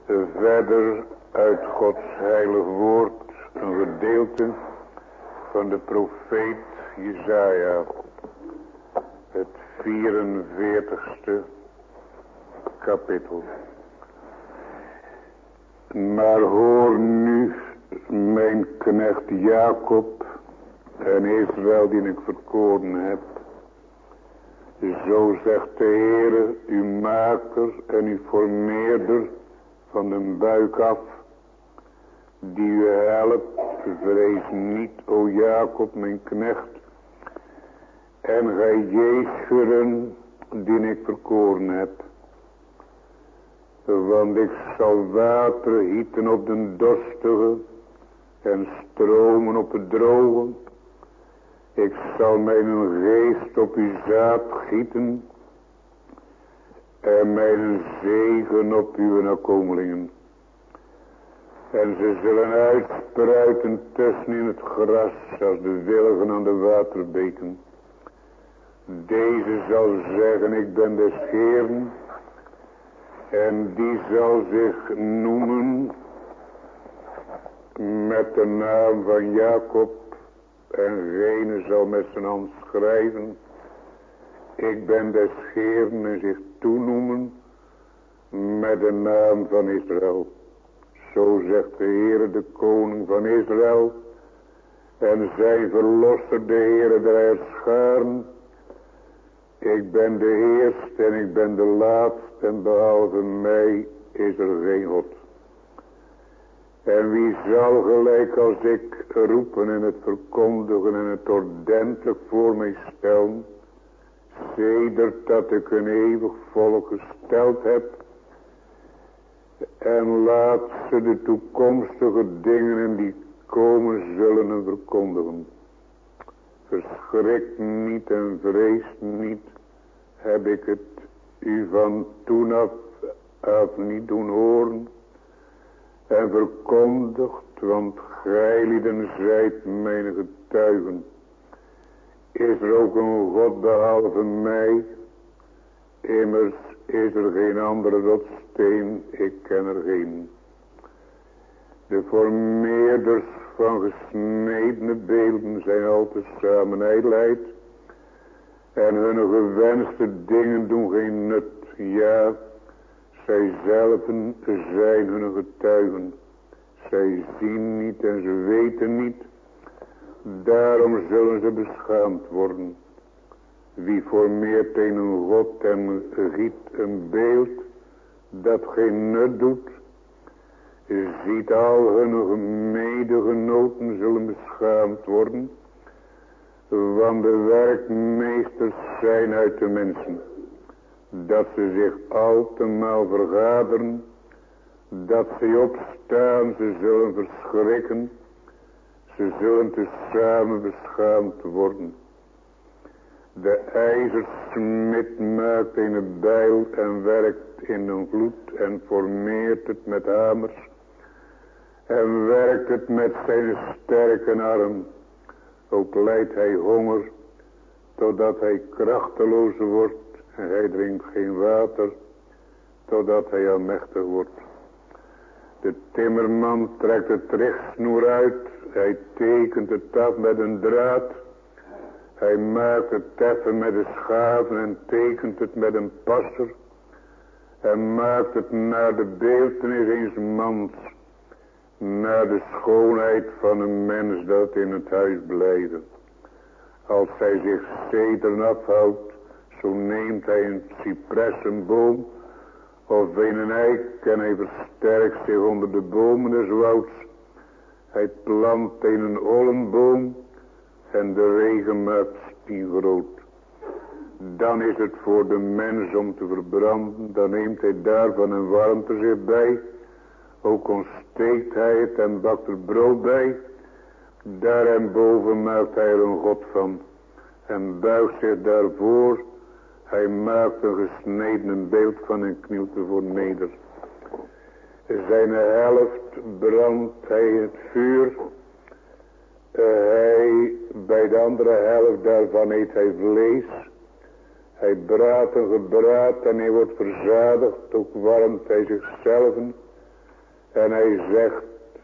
Verder uit Gods heilig woord een gedeelte van de profeet Jesaja, het 44ste kapitel. Maar hoor nu, mijn knecht Jacob en Israël die ik verkoren heb. Zo zegt de Heere, uw maker en uw formeerder van de buik af, die u helpt, vrees niet, o Jacob, mijn knecht, en gij Jeshurun, die ik verkoren heb. Want ik zal water gieten op de dorstige en stromen op het droge. Ik zal mijn geest op uw zaad gieten en mijn zegen op uw nakomelingen. En ze zullen uitspruiten tussen in het gras als de wilgen aan de waterbeken. Deze zal zeggen, ik ben des Heeren, en die zal zich noemen met de naam van Jacob, en gene zal met zijn hand schrijven, ik ben des Heeren, en zich toenoemen met de naam van Israël. Zo zegt de Heere, de koning van Israël, en zijn verlosser, de Heere der Heerscharen. Ik ben de eerste en ik ben de laatste, en behalve mij is er geen God. En wie zal gelijk als ik roepen en het verkondigen en het ordentelijk voor mij stellen, sedert dat ik een eeuwig volk gesteld heb, en laat ze de toekomstige dingen die komen zullen en verkondigen. Verschrik niet en vrees niet, heb ik het u van toen af niet doen horen en verkondigd, want gij lieden zijt mijn getuigen. Is er ook een God behalve mij? Immers is er geen andere rotsteen, ik ken er geen. De formeerders van gesnedene beelden zijn al tezamen ijdelheid, en hun gewenste dingen doen geen nut. Ja, zij zelven zijn hun getuigen. Zij zien niet en ze weten niet. Daarom zullen ze beschaamd worden. Wie formeert een God en giet een beeld dat geen nut doet, ziet al hun medegenoten zullen beschaamd worden. Want de werkmeesters zijn uit de mensen, dat ze zich altemaal vergaderen, dat ze opstaan, ze zullen verschrikken, ze zullen tezamen beschaamd worden. De ijzersmid maakt een bijl en werkt in een vloed en formeert het met hamers en werkt het met zijn sterke arm. Ook lijdt hij honger, totdat hij krachteloos wordt, en hij drinkt geen water, totdat hij almachtig wordt. De timmerman trekt het richtsnoer uit, hij tekent het af met een draad, hij maakt het teffen met de schaven en tekent het met een passer, en maakt het naar de beeltenis eens mans, naar de schoonheid van een mens dat in het huis blijft. Als hij zich cederen afhoudt, zo neemt hij een cypressenboom of een eik en hij versterkt zich onder de bomen des wouds. Hij plant een olmenboom en de regen maakt spiegrood. Dan is het voor de mens om te verbranden, dan neemt hij daarvan een warmte zich bij. Ook ontsteekt hij het en bakt er brood bij. Daar en boven maakt hij er een God van en buigt zich daarvoor. Hij maakt een gesneden beeld van en knielt ervoor neder. Zijn helft brandt hij het vuur. Bij de andere helft daarvan eet hij vlees. Hij braadt en gebraad en hij wordt verzadigd. Ook warmt hij zichzelf. En hij zegt,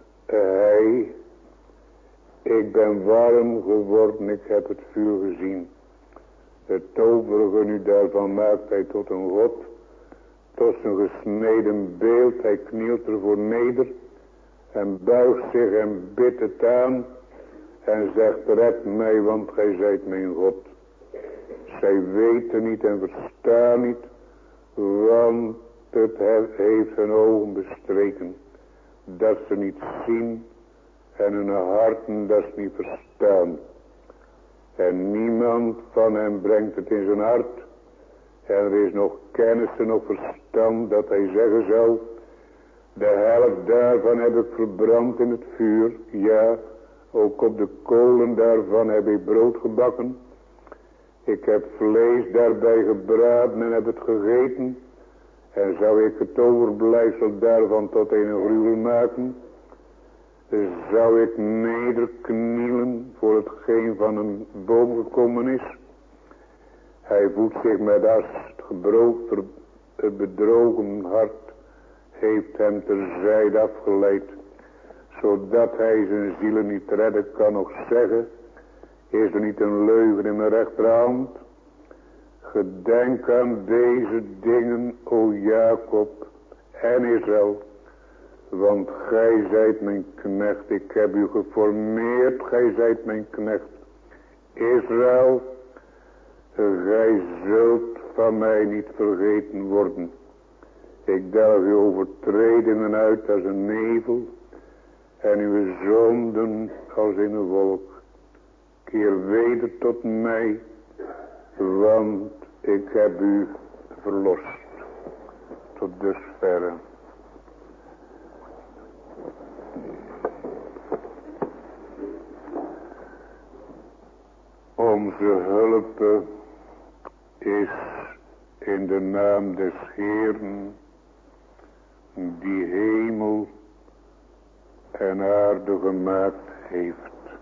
ik ben warm geworden, ik heb het vuur gezien. Het overige nu daarvan maakt hij tot een god, tot een gesneden beeld. Hij knielt ervoor neder en buigt zich en bidt het aan en zegt, red mij, want gij zijt mijn God. Zij weten niet en verstaan niet, want het heeft hun ogen bestreken, dat ze niet zien en hun harten dat ze niet verstaan. En niemand van hen brengt het in zijn hart. En er is nog kennis en nog verstand dat hij zeggen zal, de helft daarvan heb ik verbrand in het vuur. Ja, ook op de kolen daarvan heb ik brood gebakken. Ik heb vlees daarbij gebraden en heb het gegeten. En zou ik het overblijfsel daarvan tot een gruwel maken, zou ik nederknielen voor hetgeen van een boom gekomen is. Hij voedt zich met as, het bedrogen hart heeft hem terzijde afgeleid, zodat hij zijn zielen niet redden kan. Nog zeggen, is er niet een leugen in mijn rechterhand? Gedenk aan deze dingen, o Jacob en Israël, want gij zijt mijn knecht, ik heb u geformeerd, gij zijt mijn knecht. Israël, gij zult van mij niet vergeten worden. Ik delg uw overtredingen uit als een nevel en uw zonden als in een wolk. Keer weder tot mij, want ik heb u verlost. Tot dusverre. Onze hulp is in de naam des Heeren, die hemel en aarde gemaakt heeft.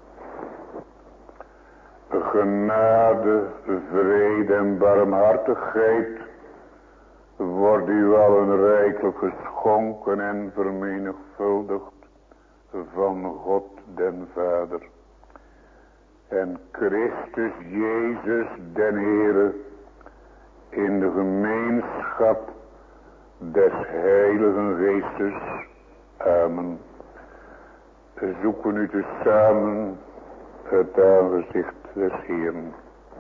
Genade, vrede en barmhartigheid wordt u allen rijkelijk geschonken en vermenigvuldigd van God den Vader en Christus Jezus den Heere in de gemeenschap des Heiligen Geestes. Amen. Zoeken nu tezamen het aangezicht des Heeren.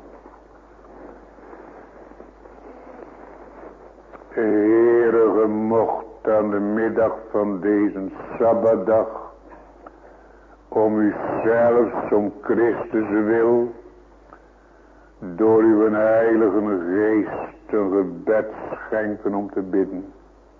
Heere, gemocht aan de middag van deze Sabbatdag, om u zelfs om Christus wil, door uw heilige geest een gebed schenken om te bidden.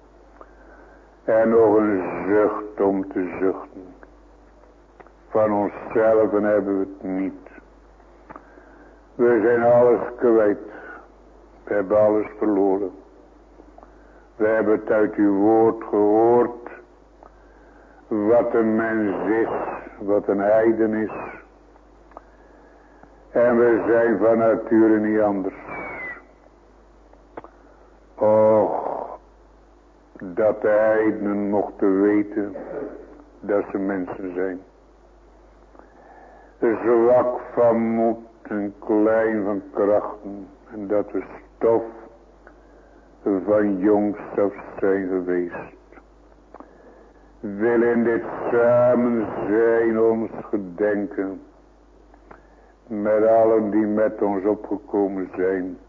En nog een zucht om te zuchten. Van onszelf hebben we het niet. We zijn alles kwijt. We hebben alles verloren. We hebben het uit uw woord gehoord. Wat een mens is. Wat een heiden is. En we zijn van nature niet anders. Och, dat de heidenen mochten weten dat ze mensen zijn. Zwak van moed en klein van krachten. En dat we stof van jongs af zijn geweest. Wil in dit samen zijn ons gedenken. Met allen die met ons opgekomen zijn.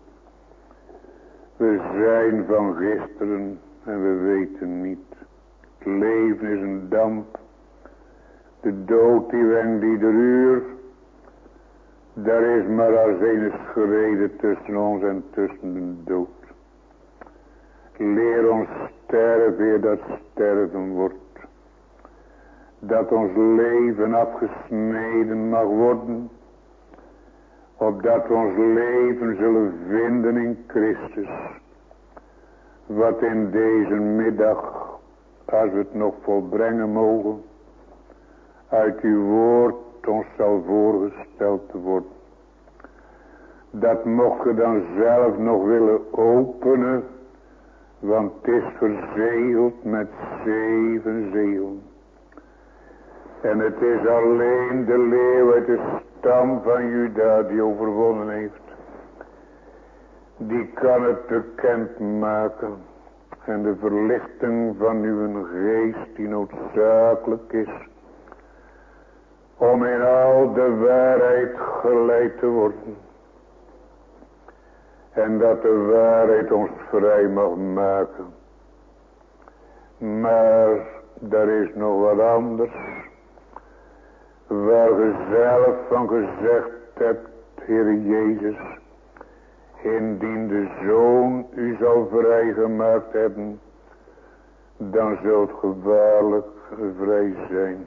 We zijn van gisteren en we weten niet. Het leven is een damp. De dood die wenkt ieder uur. Daar is maar als een schrede tussen ons en tussen de dood. Leer ons sterven eer dat sterven wordt. Dat ons leven afgesneden mag worden. Opdat we ons leven zullen vinden in Christus. Wat in deze middag, als we het nog volbrengen mogen, uit uw woord ons zal voorgesteld worden. Dat mocht je dan zelf nog willen openen, Want het is verzegeld met 7 zegelen. En het is alleen de leeuw uit de stam van Juda die overwonnen heeft. Die kan het bekend maken. En de verlichting van uw geest die noodzakelijk is. Om in al de waarheid geleid te worden. En dat de waarheid ons vrij mag maken. Maar er is nog wat anders. Waar ge zelf van gezegd hebt, Heer Jezus. Indien de Zoon u zal vrijgemaakt hebben. Dan zult ge waarlijk vrij zijn.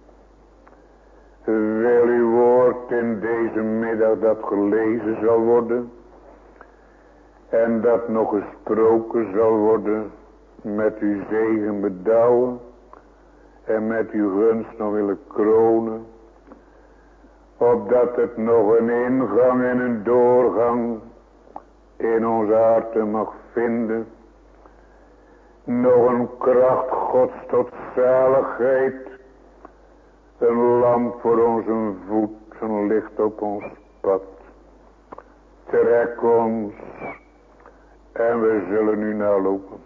Wil uw woord in deze middag dat gelezen zal worden. En dat nog gesproken zal worden. Met uw zegen bedouwen. En met uw gunst nog willen kronen. Opdat het nog een ingang en een doorgang in onze harten mag vinden. Nog een kracht Gods tot zaligheid. Een lamp voor onze voet, een licht op ons pad. Trek ons en we zullen u nalopen.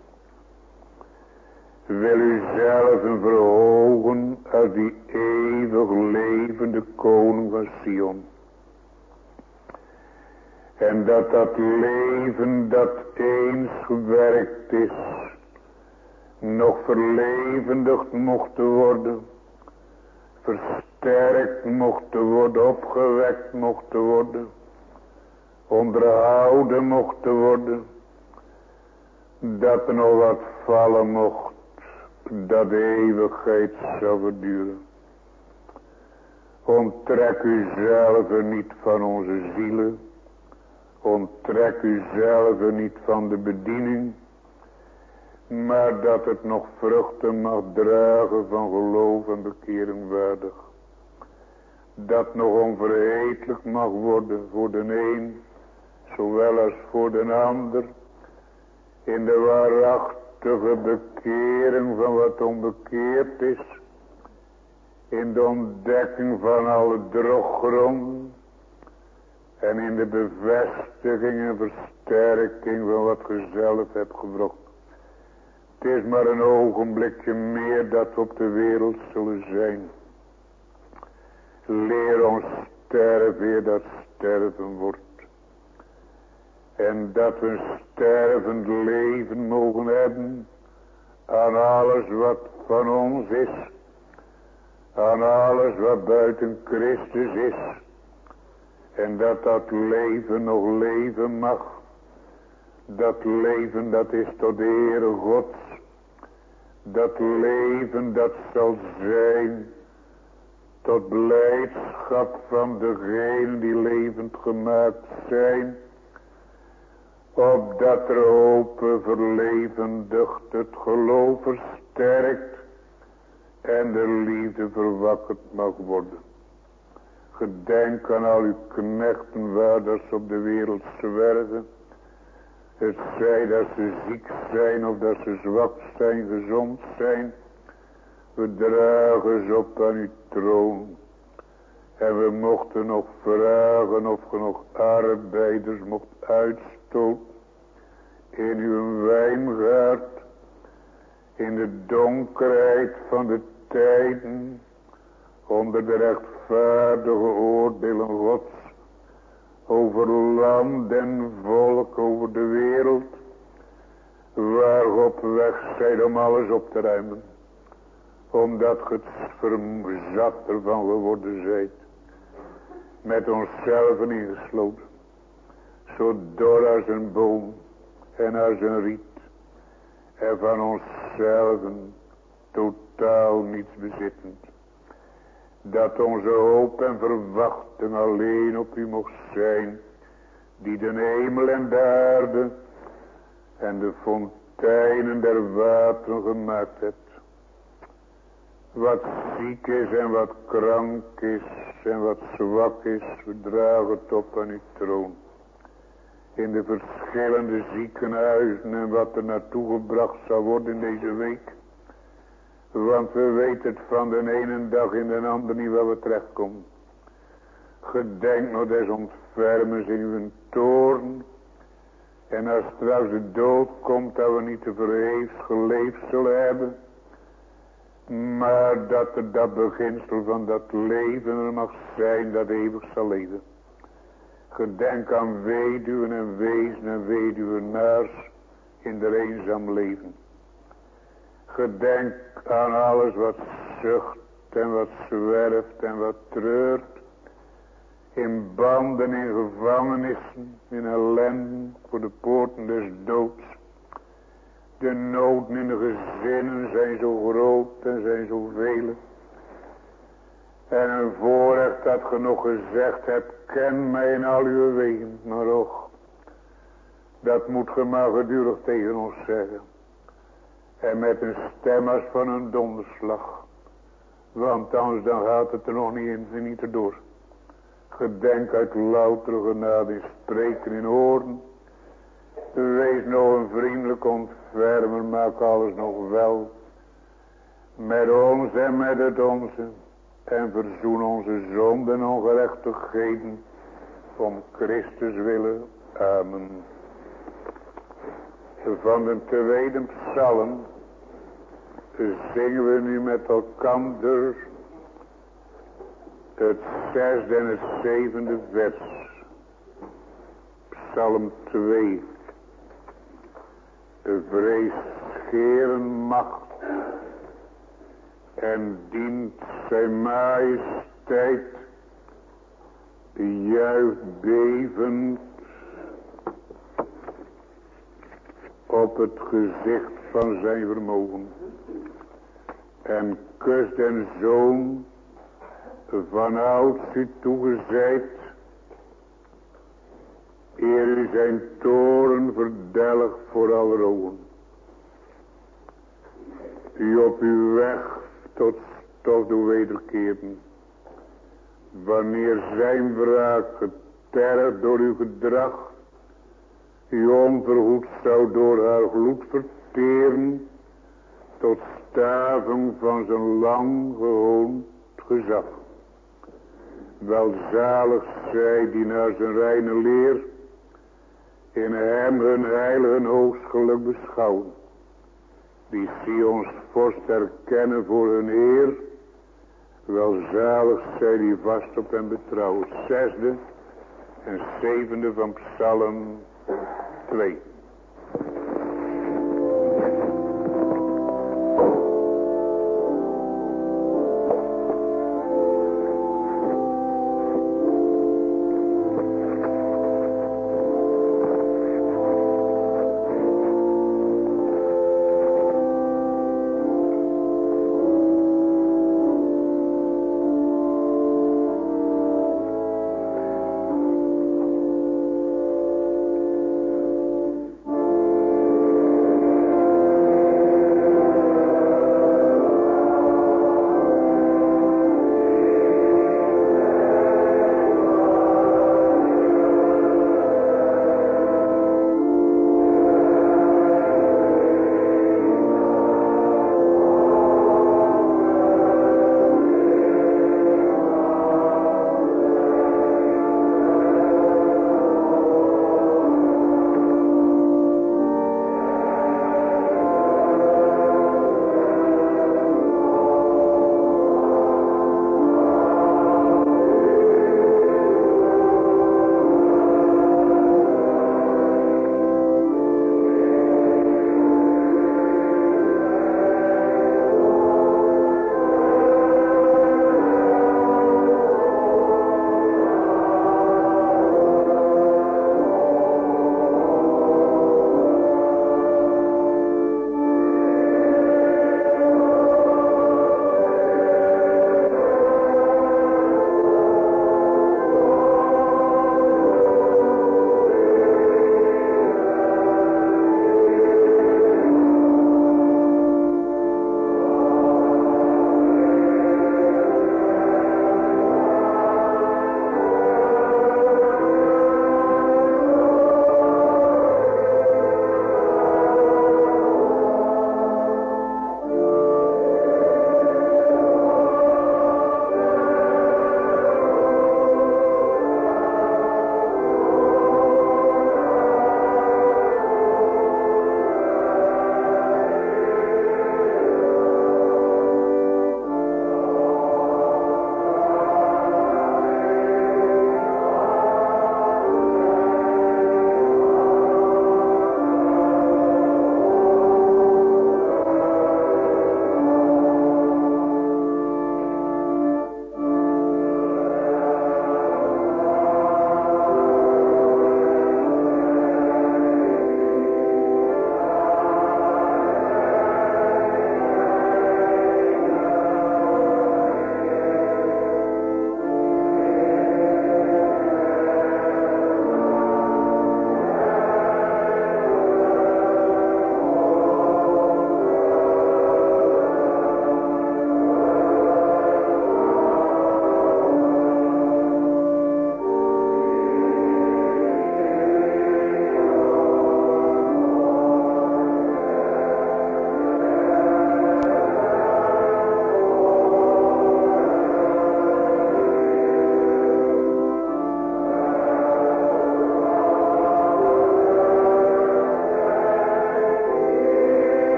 Wil u zelf verhogen als die eeuwig levende koning van Sion. En dat leven dat eens gewerkt is, nog verlevendigd mocht worden, versterkt mocht worden, opgewekt mocht worden, onderhouden mocht worden, dat er nog wat vallen mocht, dat de eeuwigheid zou verduren. Onttrek u zelf niet van onze zielen. Onttrek u zelf niet van de bediening. Maar dat het nog vruchten mag dragen van geloof en bekering waardig. Dat nog onverhetelijk mag worden voor de een. Zowel als voor de ander. In de waarachtige bekering van wat onbekeerd is. In de ontdekking van alle droggronden. En in de bevestiging en versterking van wat ge zelf hebt gebracht. Het is maar een ogenblikje meer dat we op de wereld zullen zijn. Leer ons sterven eer dat sterven wordt. En dat we een stervend leven mogen hebben. Aan alles wat van ons is. Aan alles wat buiten Christus is. En dat leven nog leven mag. Dat leven dat is tot de Heere Gods. Dat leven dat zal zijn. Tot blijdschap van degenen die levend gemaakt zijn. Opdat er hoop verlevendigt, het geloof versterkt. En de liefde verwakkerd mag worden. Gedenk aan al uw knechten waar dat ze op de wereld zwerven. Het zij dat ze ziek zijn of dat ze zwak zijn, gezond zijn. We dragen ze op aan uw troon. En we mochten nog vragen of ge nog arbeiders mocht uitstoten. In uw wijngaard. In de donkerheid van de tijden. Onder de rechtvaardige oordelen Gods. Over land en volk, over de wereld. Waar ge op weg zijt om alles op te ruimen. Omdat ge het verzat ervan geworden zijt. Met onszelf ingesloten. Zo dor als een boom en als een riet. En van onszelf totaal niets bezittend. Dat onze hoop en verwachting alleen op u mocht zijn. Die de hemel en de aarde en de fonteinen der wateren gemaakt hebt. Wat ziek is en wat krank is en wat zwak is, we dragen het op aan uw troon. in de verschillende ziekenhuizen en wat er naartoe gebracht zal worden in deze week. Want we weten het van de ene dag in de andere niet waar we terechtkomen. Gedenk nog des ontfermens in uw toorn. En als straks de dood komt, dat we niet te vergeefs geleefd zullen hebben. Maar dat er dat beginsel van dat leven er mag zijn dat eeuwig zal leven. Gedenk aan weduwen en wezen en weduwenaars in de eenzaam leven. Gedenk aan alles wat zucht en wat zwerft en wat treurt. In banden, in gevangenissen, in ellenden voor de poorten des doods. De noden in de gezinnen zijn zo groot en zijn zo vele. En een voorrecht dat ge nog gezegd hebt, ken mij in al uw wegen. Maar och, dat moet ge maar gedurig tegen ons zeggen. En met een stem als van een donderslag. Want anders dan gaat het er nog niet in en niet erdoor. Gedenk uit loutere genade in spreken in oren. Wees nog een vriendelijk ontfermer, maak alles nog wel. Met ons en met het onze. En verzoen onze zonden en ongerechtigheden. Om Christus willen. Amen. Van de tweede psalm zingen we nu met elkander het 6e en het 7e vers. Psalm 2. Vrees Heeren macht en dient zijn majesteit, juicht bevend op het gezicht van zijn vermogen. En kust den zoon van ouds u toegezeid, eer u zijn toren verdelgt voor alle ogen. U op uw weg tot stof doet wederkeren. Wanneer zijn wraak getergd door uw gedrag, u onverhoed zou door haar gloed verteren, tot staving van zijn lang gehoond gezag. Welzalig zij die naar zijn reine leer in hem hun heilige hoogstgeluk beschouwen. Die Sions vorst herkennen voor hun Heer. Welzalig zij die vast op hem betrouwen. 6e en 7e van Psalm 2.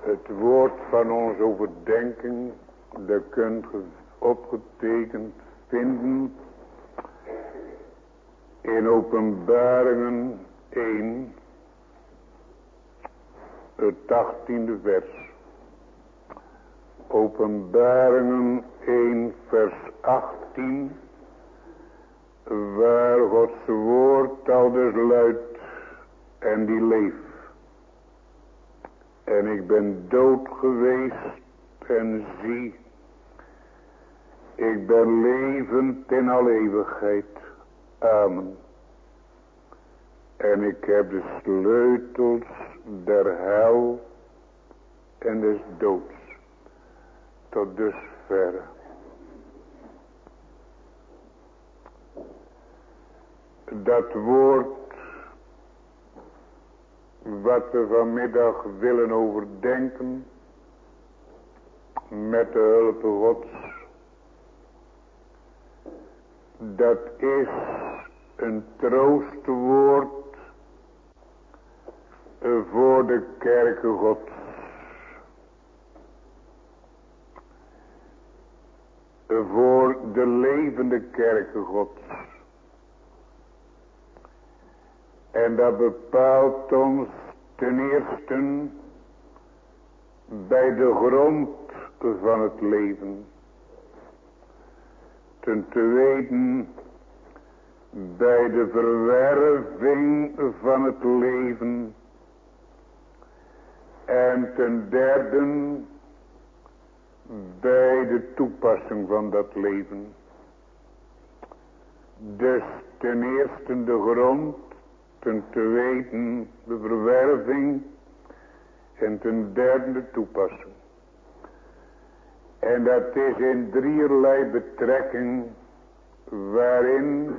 Het woord van onze overdenking, dat kunt u opgetekend vinden in Openbaringen 1, het 18e vers. Openbaringen 1 vers 18, waar Gods woord aldus luidt en die leeft. En ik ben dood geweest en zie, ik ben levend in al eeuwigheid. Amen. En ik heb de sleutels der hel en des doods. Tot dusverre. Dat woord wat we vanmiddag willen overdenken met de hulp Gods, dat is een troostwoord voor de kerken Gods. Voor de levende kerken Gods. En dat bepaalt ons ten eerste bij de grond van het leven. Ten tweede bij de verwerving van het leven. En ten derde bij de toepassing van dat leven. Dus ten eerste de grond, ten tweede de verwerving en ten derde de toepassing. En dat is in drieërlei betrekking waarin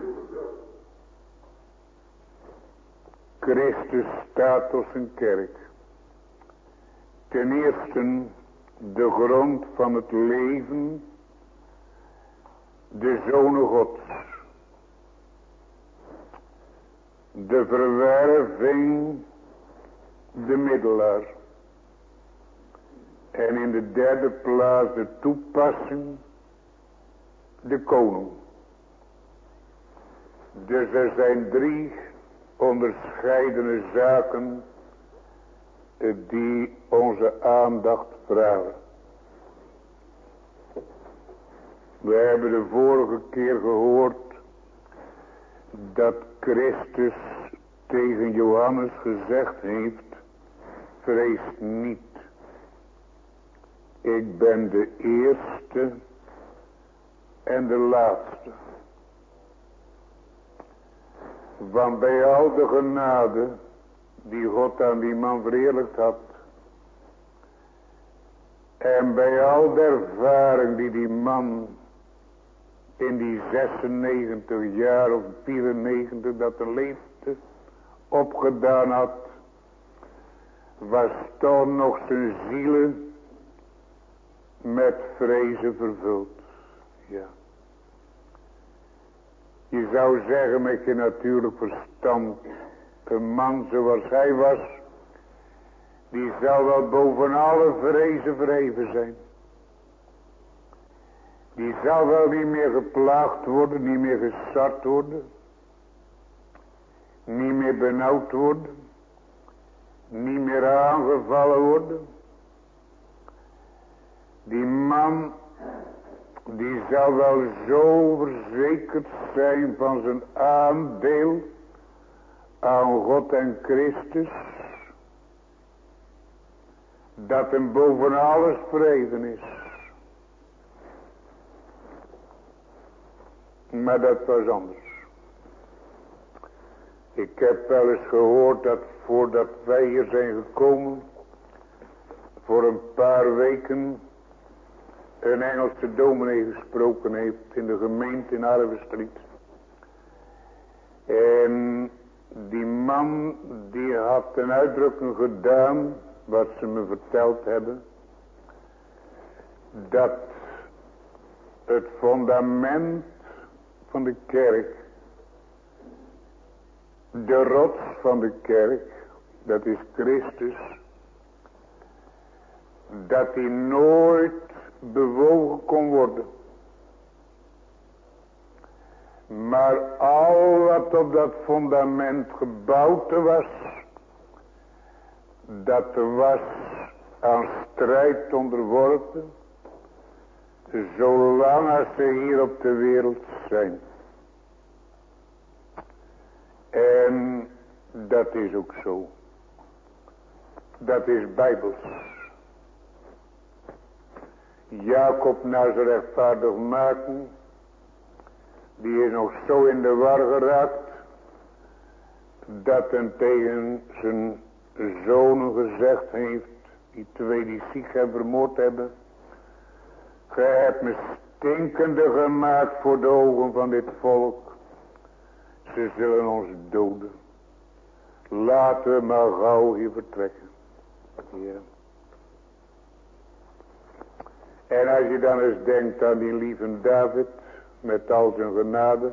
Christus staat als een kerk. Ten eerste de grond van het leven, de Zonen Gods. De verwerving, de middelaar. En in de derde plaats de toepassing, de koning. Dus er zijn drie onderscheidene zaken die onze aandacht vragen. We hebben de vorige keer gehoord dat Christus tegen Johannes gezegd heeft, vrees niet. Ik ben de eerste en de laatste. Want bij al de genade die God aan die man verheerlijkt had, en bij al de ervaring die die man in die 96 jaar of 94 dat er leefde opgedaan had, was toch nog zijn zielen met vrezen vervuld. Ja. Je zou zeggen met je natuurlijk verstand, een man zoals hij was, die zal wel boven alle vrezen verheven zijn. Die zal wel niet meer geplaagd worden, niet meer gesart worden, niet meer benauwd worden, niet meer aangevallen worden. Die man, die zal wel zo verzekerd zijn van zijn aandeel aan God en Christus, dat hem boven alles verheven is. Maar dat was anders. Ik heb wel eens gehoord dat voordat wij hier zijn gekomen, voor een paar weken een Engelse dominee gesproken heeft in de gemeente in Harley Street. En die man die had een uitdrukking gedaan, wat ze me verteld hebben, dat het fundament van de kerk, de rots van de kerk, dat is Christus, dat die nooit bewogen kon worden. Maar al wat op dat fundament gebouwd was, dat was aan strijd onderworpen, zolang als ze hier op de wereld zijn. En dat is ook zo. Dat is bijbels. Jacob na zijn rechtvaardig maken, die is nog zo in de war geraakt, dat hij tegen zijn zonen gezegd heeft, die twee die ziek en vermoord hebben: gij hebt me stinkende gemaakt voor de ogen van dit volk. Ze zullen ons doden. Laten we maar gauw hier vertrekken. Ja. En als je dan eens denkt aan die lieve David, met al zijn genade,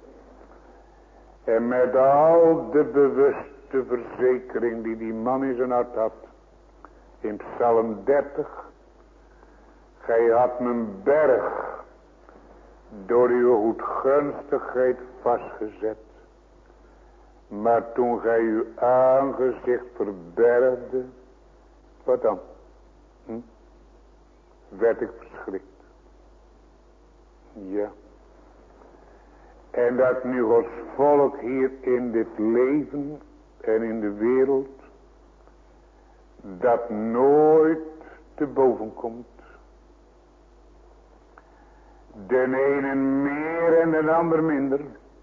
en met al de bewuste verzekering die man in zijn hart had, in Psalm 30, gij had mijn berg door uw goedgunstigheid vastgezet. Maar toen gij uw aangezicht verbergde, wat dan? Werd ik verschrikt. Ja. En dat nu Gods volk hier in dit leven en in de wereld, dat nooit te boven komt. De ene meer en de ander minder.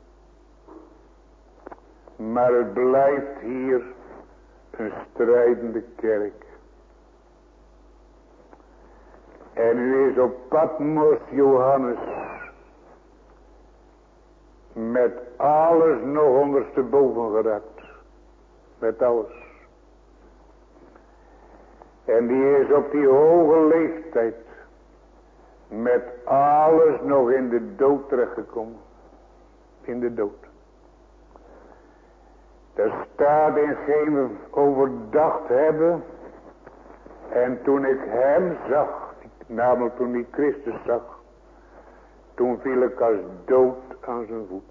Maar het blijft hier een strijdende kerk. En u is op Patmos Johannes met alles nog ondersteboven geraakt. Met alles. En die is op die hoge leeftijd met alles nog in de dood terechtgekomen. In de dood. Er staat in geen overdacht hebben. En toen ik hem zag, namelijk toen ik Christus zag, toen viel ik als dood aan zijn voet.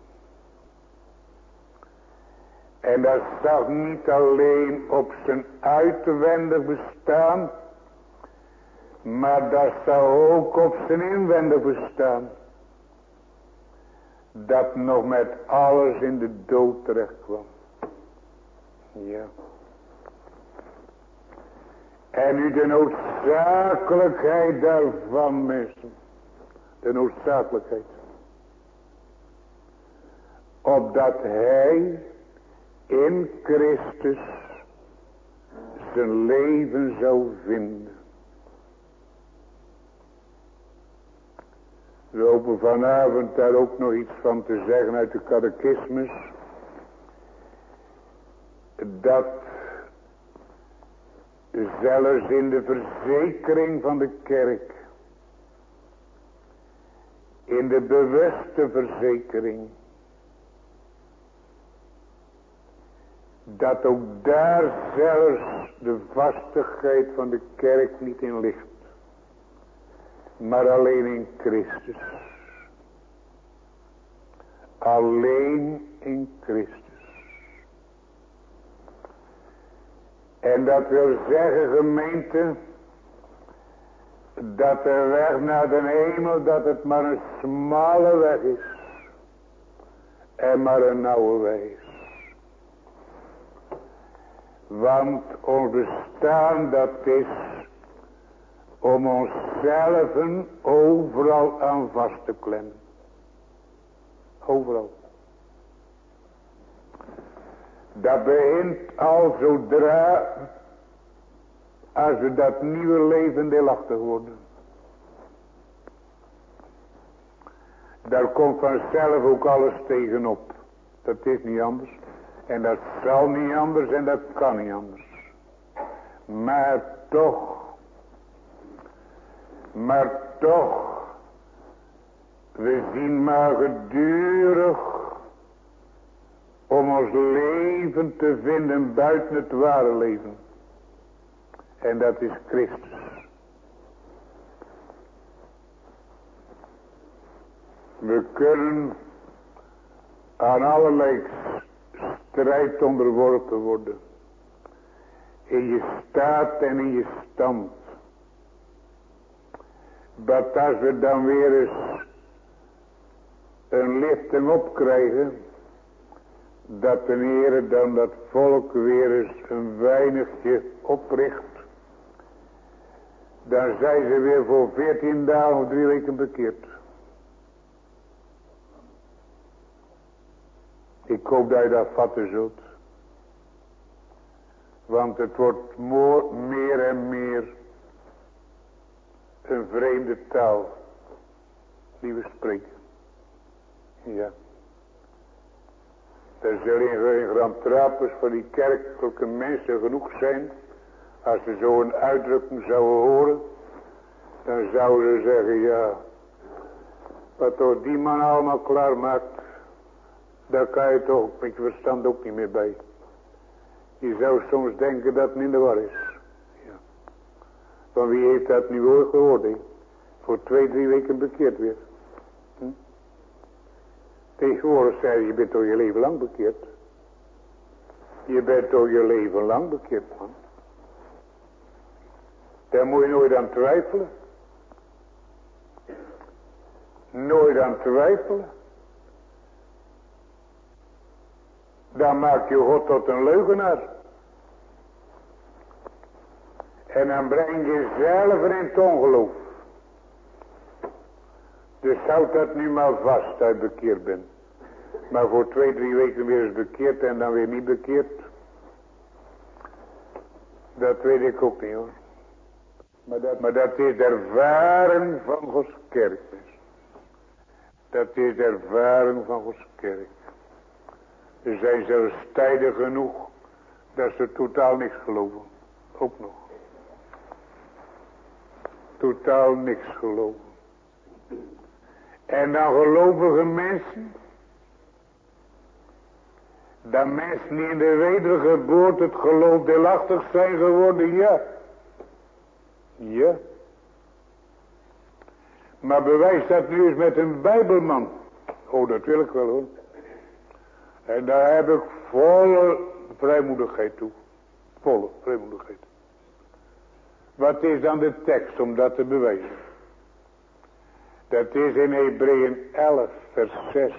En dat zag niet alleen op zijn uitwendig bestaan, maar dat zou ook op zijn inwendig bestaan. Dat nog met alles in de dood terecht kwam. Ja. En nu de noodzakelijkheid daarvan, mensen. De noodzakelijkheid. Opdat hij in Christus zijn leven zou vinden. We hopen vanavond daar ook nog iets van te zeggen uit de catechismus. Dat zelfs in de verzekering van de kerk, in de bewuste verzekering, dat ook daar zelfs de vastigheid van de kerk niet in ligt, maar alleen in Christus. Alleen in Christus. En dat wil zeggen, gemeente, dat de weg naar de hemel, dat het maar een smalle weg is. En maar een nauwe weg is. Want ons bestaan, dat is om onszelf overal aan vast te klemmen. Overal. Dat begint al zodra als we dat nieuwe leven deelachtig worden. Daar komt vanzelf ook alles tegenop. Dat is niet anders. En dat zal niet anders en dat kan niet anders. Maar toch, we zien maar gedurig om ons leven te vinden buiten het ware leven. En dat is Christus. We kunnen aan allerlei strijd onderworpen worden. In je staat en in je stand. Maar als we dan weer eens een lichting opkrijgen, dat de Heer dan dat volk weer eens een weinigje opricht, dan zijn ze weer voor 14 dagen of 3 weken bekeerd. Ik hoop dat je dat vatten zult. Want het wordt meer en meer een vreemde taal die we spreken. Ja. Er zullen in Grandtrapers voor die kerkelijke mensen genoeg zijn. Als ze zo'n uitdrukking zouden horen, dan zouden ze zeggen, ja, wat door die man allemaal klaar maakt, daar kan je toch met je verstand ook niet meer bij. Je zou soms denken dat het niet in de war is. Ja. Van wie heeft dat nu ooit gehoord? He? Voor 2-3 weken bekeerd weer. Tegenwoordig zei je bent toch je leven lang bekeerd. Je bent toch je leven lang bekeerd, man. Daar moet je nooit aan twijfelen. Nooit aan twijfelen. Dan maak je God tot een leugenaar. En dan breng je zelf in het ongeloof. Dus houd dat nu maar vast dat je bekeerd bent. Maar voor 2-3 weken weer eens bekeerd en dan weer niet bekeerd. Dat weet ik ook niet hoor. Maar dat is de ervaring van Gods kerk. Dat is de ervaring van Gods kerk. Er zijn zelfs tijden genoeg dat ze totaal niks geloven. Ook nog. Totaal niks geloven. En dan gelovige mensen. Dat mensen die in de wedergeboorte het geloof deelachtig zijn geworden, ja. Ja. Maar bewijs dat nu eens met een Bijbelman. Oh, dat wil ik wel hoor. En daar heb ik volle vrijmoedigheid toe. Volle vrijmoedigheid. Wat is dan de tekst om dat te bewijzen? Dat is in Hebreeën 11 vers 6.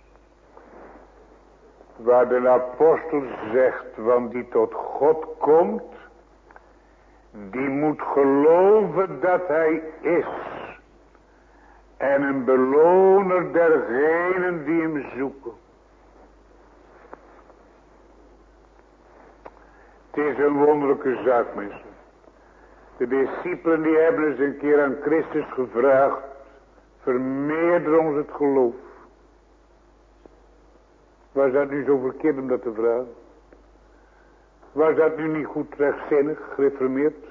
Waar de apostel zegt, want die tot God komt, die moet geloven dat hij is. En een beloner dergenen die hem zoeken. Het is een wonderlijke zaak, mensen. De discipelen die hebben eens een keer aan Christus gevraagd, vermeerder ons het geloof. Was dat nu zo verkeerd om dat te vragen? Was dat nu niet goed rechtzinnig, gereformeerd?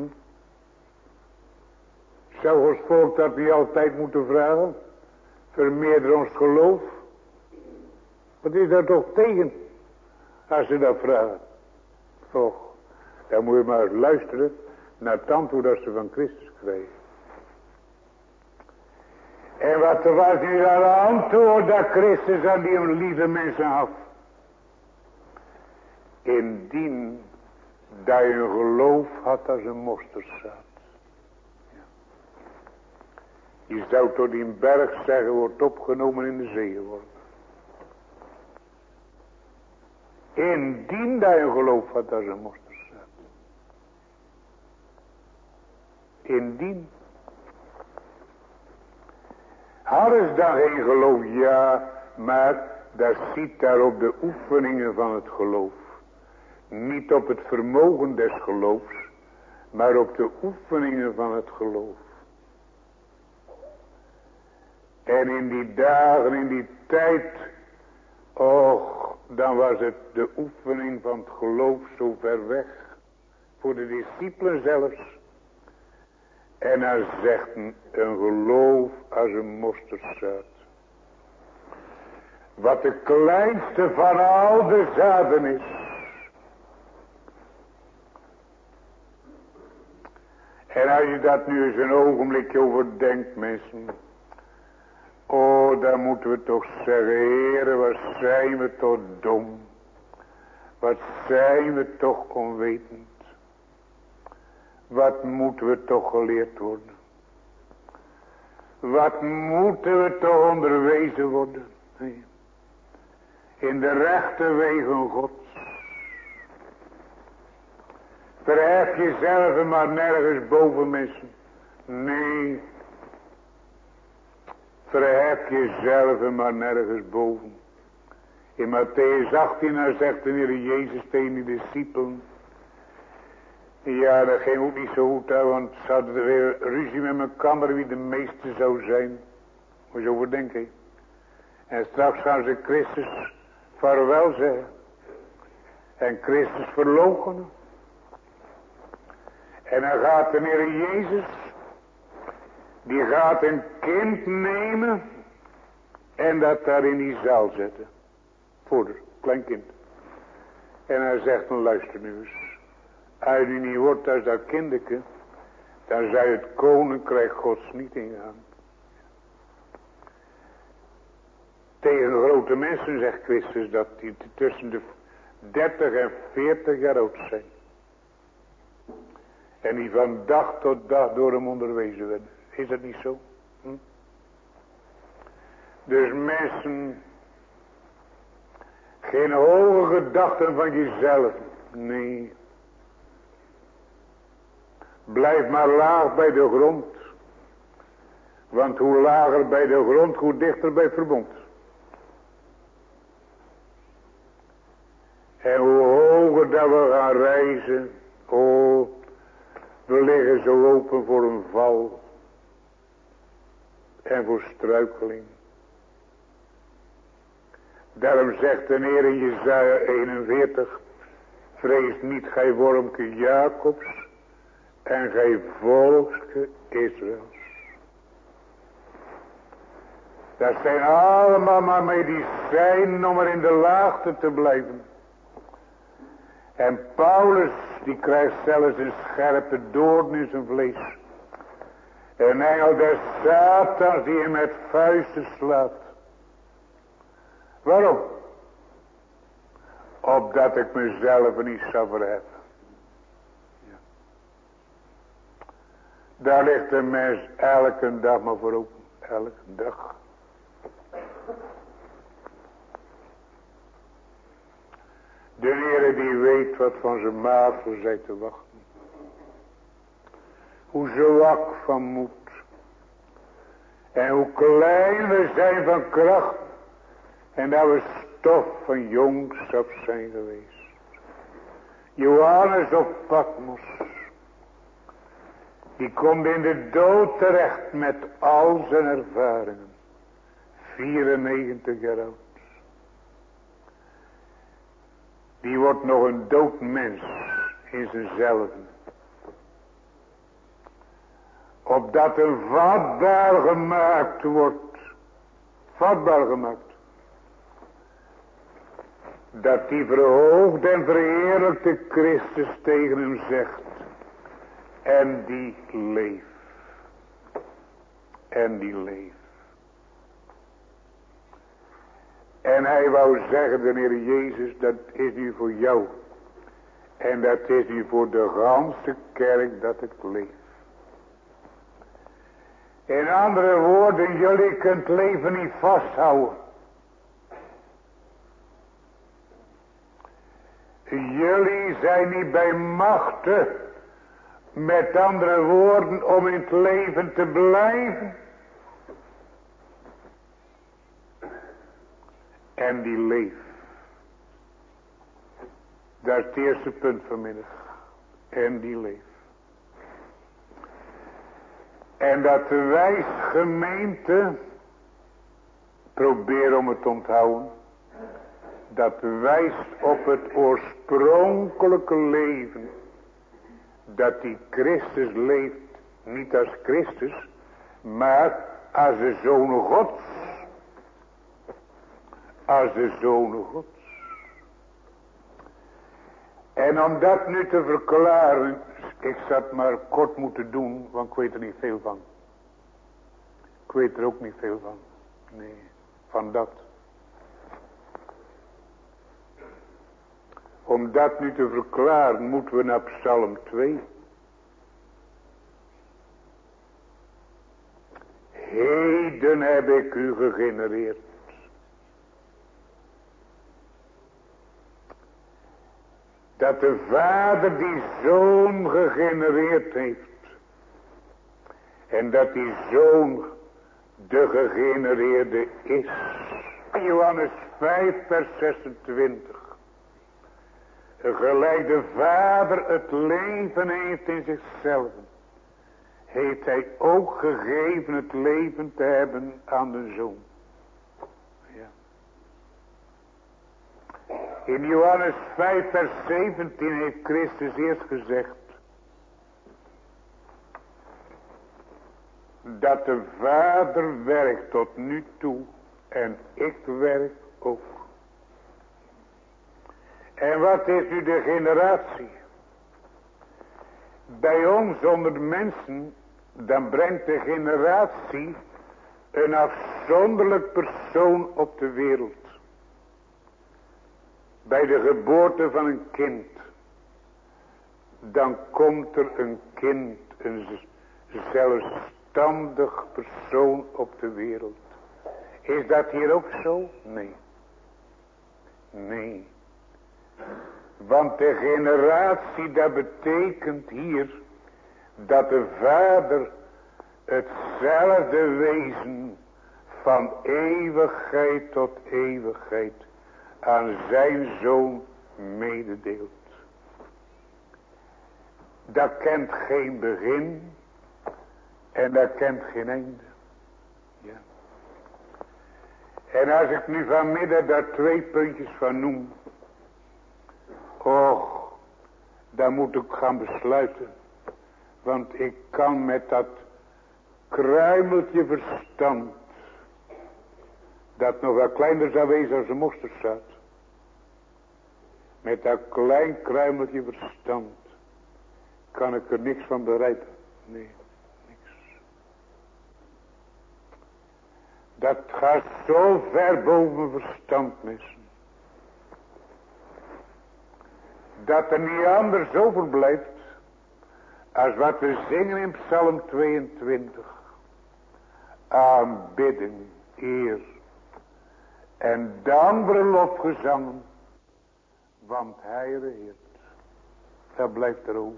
Zou ons volk dat niet altijd moeten vragen? Vermeerder ons geloof? Wat is daar toch tegen? Als ze dat vragen. Och, dan moet je maar eens luisteren naar het antwoord dat ze van Christus krijgen. En wat was nu dat antwoord dat Christus aan die lieve mensen had? Indien dat je een geloof had als een mosterdzaad. Ja. Je zou tot die berg zeggen, wordt opgenomen in de zee geworden. Indien dat je een geloof had als een mosterdzaad. Indien. Hadden ze dan geen geloof? Ja, maar dat ziet daar op de oefeningen van het geloof. Niet op het vermogen des geloofs, maar op de oefeningen van het geloof. En in die dagen, in die tijd, och, dan was het de oefening van het geloof zo ver weg. Voor de discipelen zelfs. En hij zegt een geloof als een mosterdzaad. Wat de kleinste van al de zaden is. En als je dat nu eens een ogenblikje overdenkt, mensen. Oh, dan moeten we toch zeggen, Heere, wat zijn we toch dom. Wat zijn we toch onwetend. Wat moeten we toch geleerd worden. Wat moeten we toch onderwezen worden. Nee. In de rechte wegen Gods. Verhef jezelf maar nergens boven, mensen. Nee. Verhef jezelf maar nergens boven. In Matthäus 18 dan zegt de Heer Jezus tegen die discipelen. Ja, dat ging ook niet zo goed, hè, want ze hadden er weer ruzie met elkaar wie de meeste zou zijn. Moet je over denken. En straks gaan ze Christus vaarwel zeggen. En Christus verloochenen. En dan gaat de Heer Jezus, die gaat een kind nemen en dat daar in die zaal zetten. Voor klein kind. En hij zegt dan, luister nu eens. Als u niet wordt als dat kinderke, dan zou het koninkrijk Gods niet ingaan. Tegen grote mensen zegt Christus dat die tussen de 30 en 40 jaar oud zijn. En die van dag tot dag door hem onderwezen werden. Is dat niet zo? Dus mensen, geen hoge gedachten van jezelf. Nee. Blijf maar laag bij de grond. Want hoe lager bij de grond, hoe dichter bij het verbond. En hoe hoger dat we gaan reizen. Oh, we liggen zo open voor een val. En voor struikeling. Daarom zegt de Heer in Jesaja 41. Vrees niet, gij wormke Jacobs. En gij volkske Israëls. Dat zijn allemaal maar medicijnen om er in de laagte te blijven. En Paulus, die krijgt zelfs een scherpe doorn in zijn vlees. Een engel des Satans die hem met vuisten slaat. Waarom? Opdat ik mezelf niet zou verheffen. Ja. Daar ligt een mens elke dag maar voor open. Elke dag. De Heere die weet wat van zijn maagd zij te wachten. Hoe zwak van moed. En hoe klein we zijn van kracht. En dat we stof van jongs af zijn geweest. Johannes op Patmos. Die komt in de dood terecht met al zijn ervaringen. 94 jaar oud. Die wordt nog een dood mens in zichzelf. Opdat er vatbaar gemaakt wordt. Vatbaar gemaakt. Dat die verhoogde en verheerlijkte Christus tegen hem zegt. En die leeft. En die leeft. En hij wou zeggen, de Heer Jezus, dat is nu voor jou. En dat is nu voor de ganse kerk dat het leeft. In andere woorden, jullie kunt leven niet vasthouden. Jullie zijn niet bij machten, met andere woorden, om in het leven te blijven. En die leeft. Dat is het eerste punt vanmiddag. En die leeft. En dat de wijsgemeente, probeer om het te onthouden, dat wijst op het oorspronkelijke leven. Dat die Christus leeft, niet als Christus, maar als de Zoon Gods. Als de Zoon Gods. En om dat nu te verklaren, Ik zou het maar kort moeten doen, want ik weet er niet veel van. Ik weet er ook niet veel van. Nee, van dat. Om dat nu te verklaren, moeten we naar Psalm 2. Heden heb ik u gegenereerd. Dat de Vader die Zoon gegenereerd heeft. En dat die Zoon de gegenereerde is. Johannes 5 vers 26. Gelijk de Vader het leven heeft in zichzelf, heeft hij ook gegeven het leven te hebben aan de Zoon. Ja. In Johannes 5 vers 17 heeft Christus eerst gezegd dat de Vader werkt tot nu toe en ik werk ook. En wat is nu de generatie? Bij ons onder de mensen, dan brengt de generatie een afzonderlijk persoon op de wereld. Bij de geboorte van een kind, dan komt er een kind, een zelfstandig persoon op de wereld. Is dat hier ook zo? Nee. Nee. Want de generatie, dat betekent hier dat de Vader hetzelfde wezen van eeuwigheid tot eeuwigheid aan zijn Zoon mededeelt. Dat kent geen begin en dat kent geen einde. Ja. En als ik nu vanmiddag daar 2 puntjes van noem, och, dan moet ik gaan besluiten. Want ik kan met dat kruimeltje verstand, dat nog wel kleiner zou wezen als een mosterdzaad, met dat klein kruimeltje verstand, kan ik er niks van bereiken. Nee, niks. Dat gaat zo ver boven mijn verstand, mensen. Dat er niet anders overblijft als wat we zingen in Psalm 22. Aanbidding, eer en dankbare lofgezangen, want hij regeert. Dat blijft erover.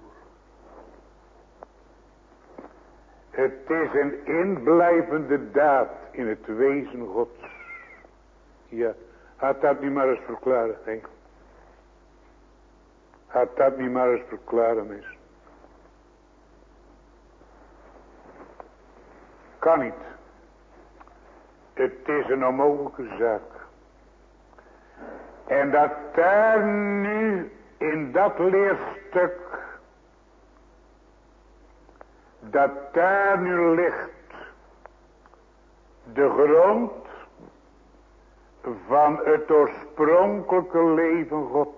Het is een inblijvende daad in het wezen Gods. Ja, had dat niet maar eens verklaren, hè? Had dat niet maar eens verklaren, is. Kan niet. Het is een onmogelijke zaak. En dat daar nu in dat leerstuk, dat daar nu ligt de grond van het oorspronkelijke leven Gods.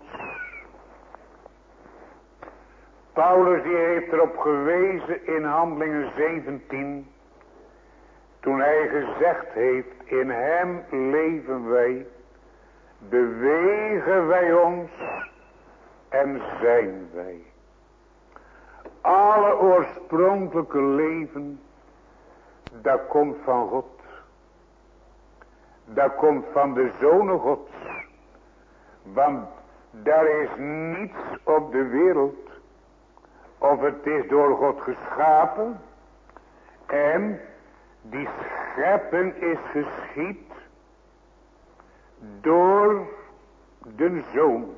Paulus die heeft erop gewezen in Handelingen 17, toen hij gezegd heeft, in hem leven wij, bewegen wij ons en zijn wij. Alle oorspronkelijke leven, dat komt van God. Dat komt van de Zonen Gods. Want daar is niets op de wereld, of het is door God geschapen, en die schepping is geschied door de Zoon.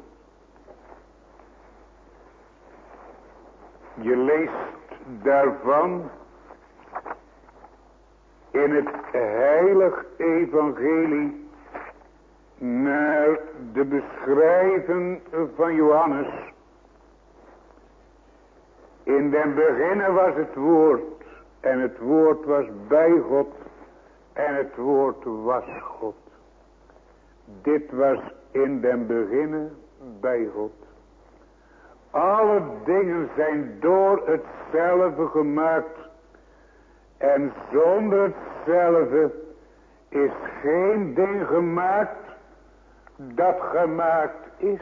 Je leest daarvan in het heilig evangelie naar de beschrijving van Johannes. In den beginnen was het woord en het woord was bij God en het woord was God. Dit was in den beginnen bij God. Alle dingen zijn door hetzelfde gemaakt. En zonder hetzelfde is geen ding gemaakt dat gemaakt is.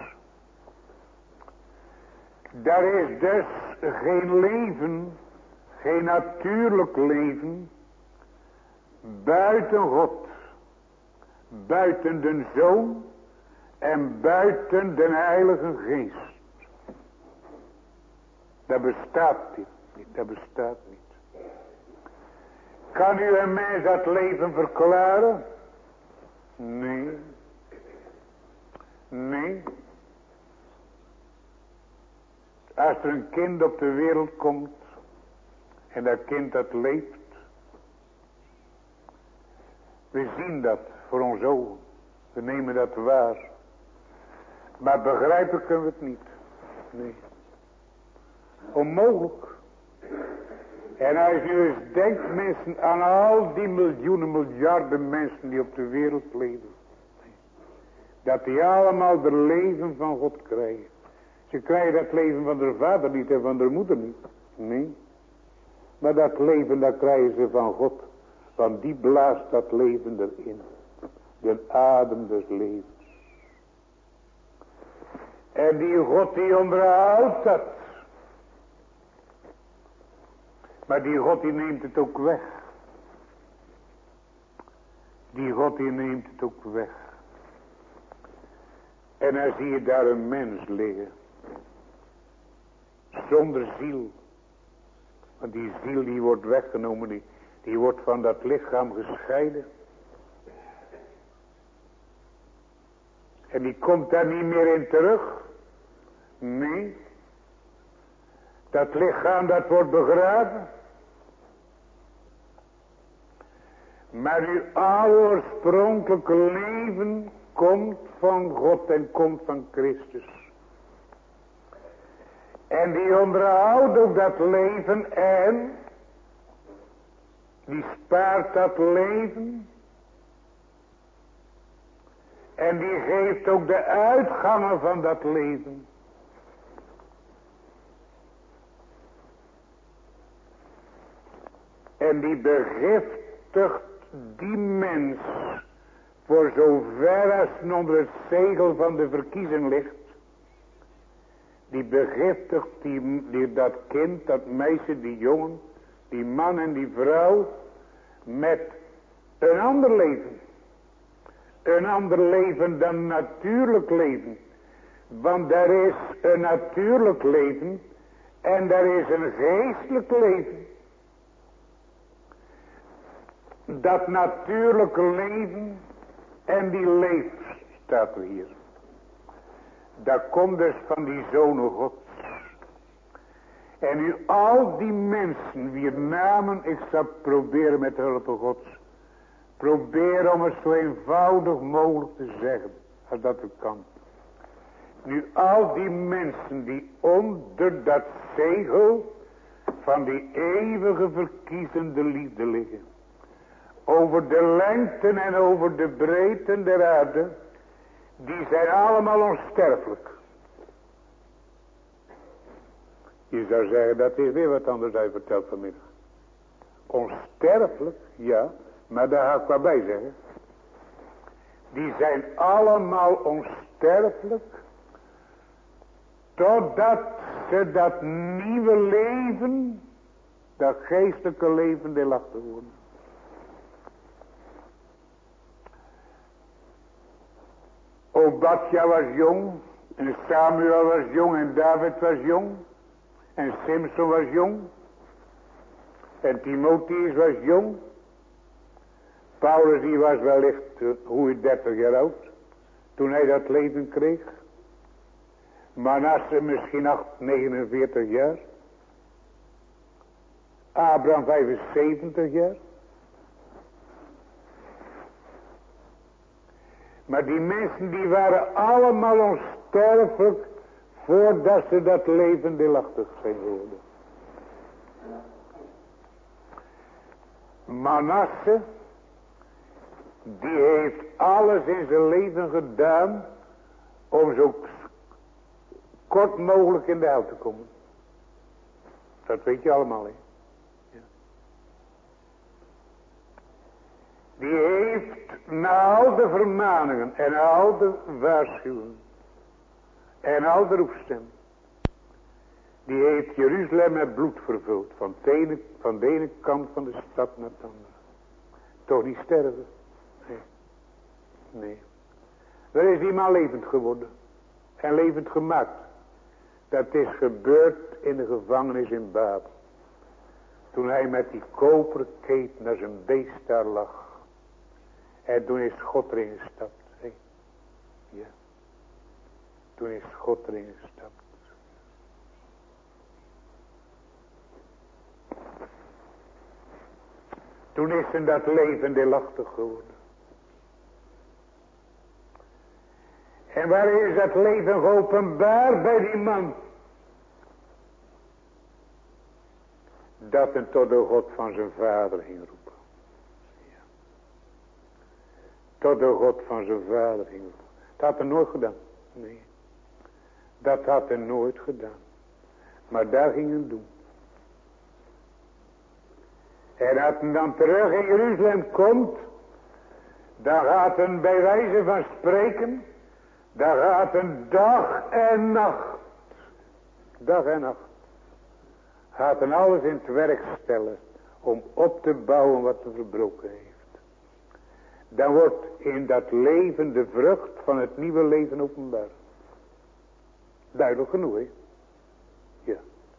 Daar is dus geen leven, geen natuurlijk leven, buiten God, buiten de Zoon en buiten de Heilige Geest. Dat bestaat niet, dat bestaat niet. Kan u een mens dat leven verklaren? Nee. Nee. Als er een kind op de wereld komt en dat kind dat leeft, we zien dat voor ons ogen. We nemen dat waar. Maar begrijpen kunnen we het niet. Nee. Onmogelijk. En als u eens denkt, mensen, aan al die miljoenen, miljarden mensen die op de wereld leven. Dat die allemaal het leven van God krijgen. Ze krijgen dat leven van de vader niet en van de moeder niet. Nee. Maar dat leven, dat krijgen ze van God. Want die blaast dat leven erin. De adem des levens. En die God die onderhoudt dat. Maar die God die neemt het ook weg. Die God die neemt het ook weg. En dan zie je daar een mens liggen. Zonder ziel. Want die ziel die wordt weggenomen. Die wordt van dat lichaam gescheiden. En die komt daar niet meer in terug. Nee. Dat lichaam dat wordt begraven. Maar uw oorspronkelijke leven komt van God en komt van Christus. En die onderhoudt ook dat leven en die spaart dat leven. En die geeft ook de uitgangen van dat leven. En die begiftigt die mens voor zover als onder het zegel van de verkiezing ligt. Die begiftigt dat kind, dat meisje, die jongen, die man en die vrouw met een ander leven. Een ander leven dan natuurlijk leven. Want er is een natuurlijk leven en er is een geestelijk leven. Dat natuurlijke leven en die leeft, staat er hier. Dat komt dus van die zonen Gods. En nu al die mensen wier namen ik zal proberen met de hulp Gods. Probeer om het zo eenvoudig mogelijk te zeggen. Als dat het kan. Nu al die mensen die onder dat zegel van die eeuwige verkiezende liefde liggen. Over de lengten en over de breedte der aarde. Die zijn allemaal onsterfelijk. Je zou zeggen dat is weer wat anders hij vertelt vanmiddag. Onsterfelijk, ja. Maar daar ga ik wat bij zeggen. Die zijn allemaal onsterfelijk. Totdat ze dat nieuwe leven. Dat geestelijke leven deelachtig worden. Obadja was jong. En Samuel was jong. En David was jong. En Simson was jong. En Timotheus was jong. Paulus die was wellicht 30 jaar oud. Toen hij dat leven kreeg. Manasse misschien 49 jaar. Abraham 75 jaar. Maar die mensen die waren allemaal onsterfelijk. Voordat ze dat leven deelachtig zijn geworden. Manasse. Die heeft alles in zijn leven gedaan. Om zo kort mogelijk in de hel te komen. Dat weet je allemaal, hè. Ja. Die heeft na al de vermaningen en al de waarschuwingen en al de roepstem, die heeft Jeruzalem met bloed vervuld. Van de ene kant van de stad naar de andere. Toch niet sterven. Nee. Nee. Er is iemand levend geworden. En levend gemaakt. Dat is gebeurd in de gevangenis in Babel. Toen hij met die koperen keet naar zijn beest daar lag. En toen is God erin gestapt. Hey. Ja. Toen is God erin gestapt. Toen is hem dat leven deelachtig geworden. En waar is dat leven geopenbaard bij die man? Dat hem tot de God van zijn vader ging roepen. Ja. Tot de God van zijn vader ging roepen. Dat had hij nooit gedaan. Nee. Dat had hij nooit gedaan. Maar daar ging hij doen. En als hij dan terug in Jeruzalem komt, dan gaat hij bij wijze van spreken, dan gaat hij dag en nacht, gaat hij alles in het werk stellen om op te bouwen wat hij verbroken heeft. Dan wordt in dat leven de vrucht van het nieuwe leven openbaar. Duidelijk genoeg, hè? Ja.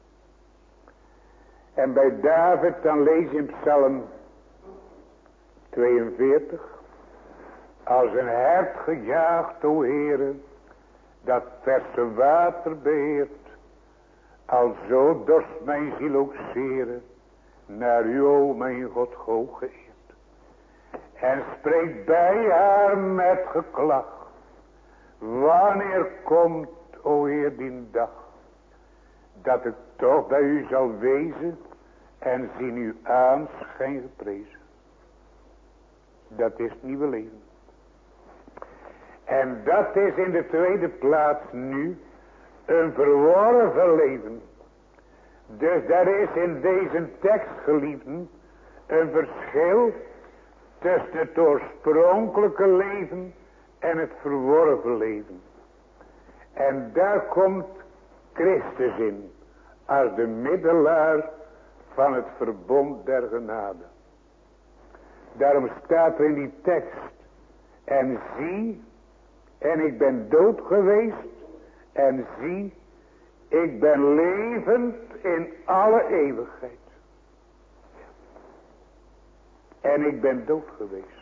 En bij David, dan lees je in Psalm 42. Als een hert gejaagd, o Heere, dat verse water beheert. Alzo dorst mijn ziel ook zere, naar u, o mijn God, hoog geëerd. En spreekt bij haar met geklag. Wanneer komt, o Heer, die dag, dat ik toch bij u zal wezen en zien u aanschijn geprezen. Dat is het nieuwe leven. En dat is in de tweede plaats nu een verworven leven. Dus daar is in deze tekst, geliefden, een verschil tussen het oorspronkelijke leven en het verworven leven. En daar komt Christus in, als de middelaar van het verbond der genade. Daarom staat er in die tekst, en zie, en ik ben dood geweest, en zie, ik ben levend in alle eeuwigheid. En ik ben dood geweest.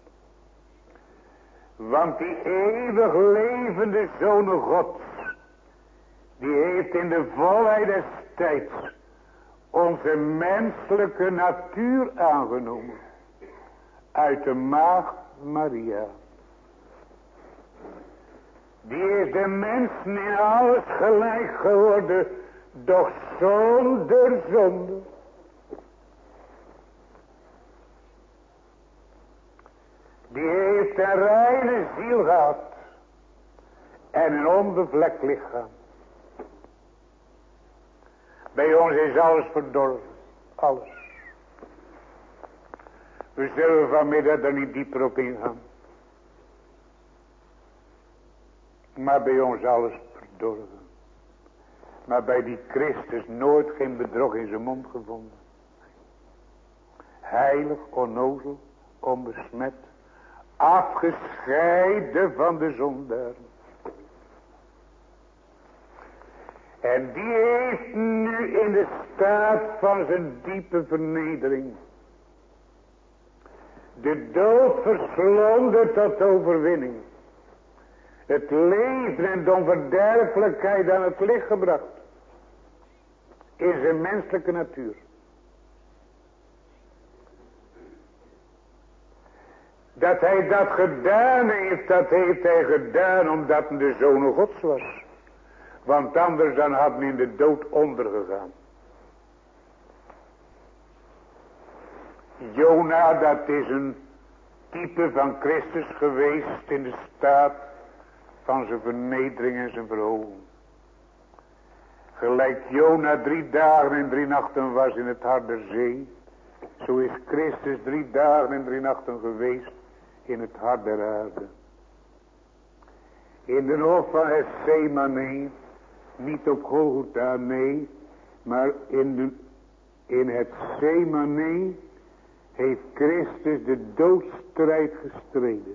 Want die eeuwig levende Zoon Gods, die heeft in de volheid des tijds onze menselijke natuur aangenomen. Uit de maagd Maria. Die is de mensen in alles gelijk geworden, doch zonder zonde. Die heeft een reine ziel gehad en een onbevlekt lichaam. Bij ons is alles verdorven, alles. We zullen vanmiddag er niet dieper op ingaan. Maar bij ons alles verdorven. Maar bij die Christus nooit geen bedrog in zijn mond gevonden. Heilig, onnozel, onbesmet. Afgescheiden van de zondaren. En die heeft nu in de staat van zijn diepe vernedering de dood verslonden tot overwinning. Het leven en de onverderfelijkheid aan het licht gebracht. In zijn menselijke natuur. Dat hij dat gedaan heeft, dat heeft hij gedaan omdat hij de Zoon Gods was. Want anders dan had hij in de dood ondergegaan. Jona, dat is een type van Christus geweest in de staat van zijn vernedering en zijn verhoging. Gelijk Jona 3 dagen en 3 nachten was in het hart der zee. Zo is Christus 3 dagen en 3 nachten geweest in het hart der aarde. In de hof van Gethsemane, niet op Golgotha, nee, maar in het Gethsemane heeft Christus de doodstrijd gestreden.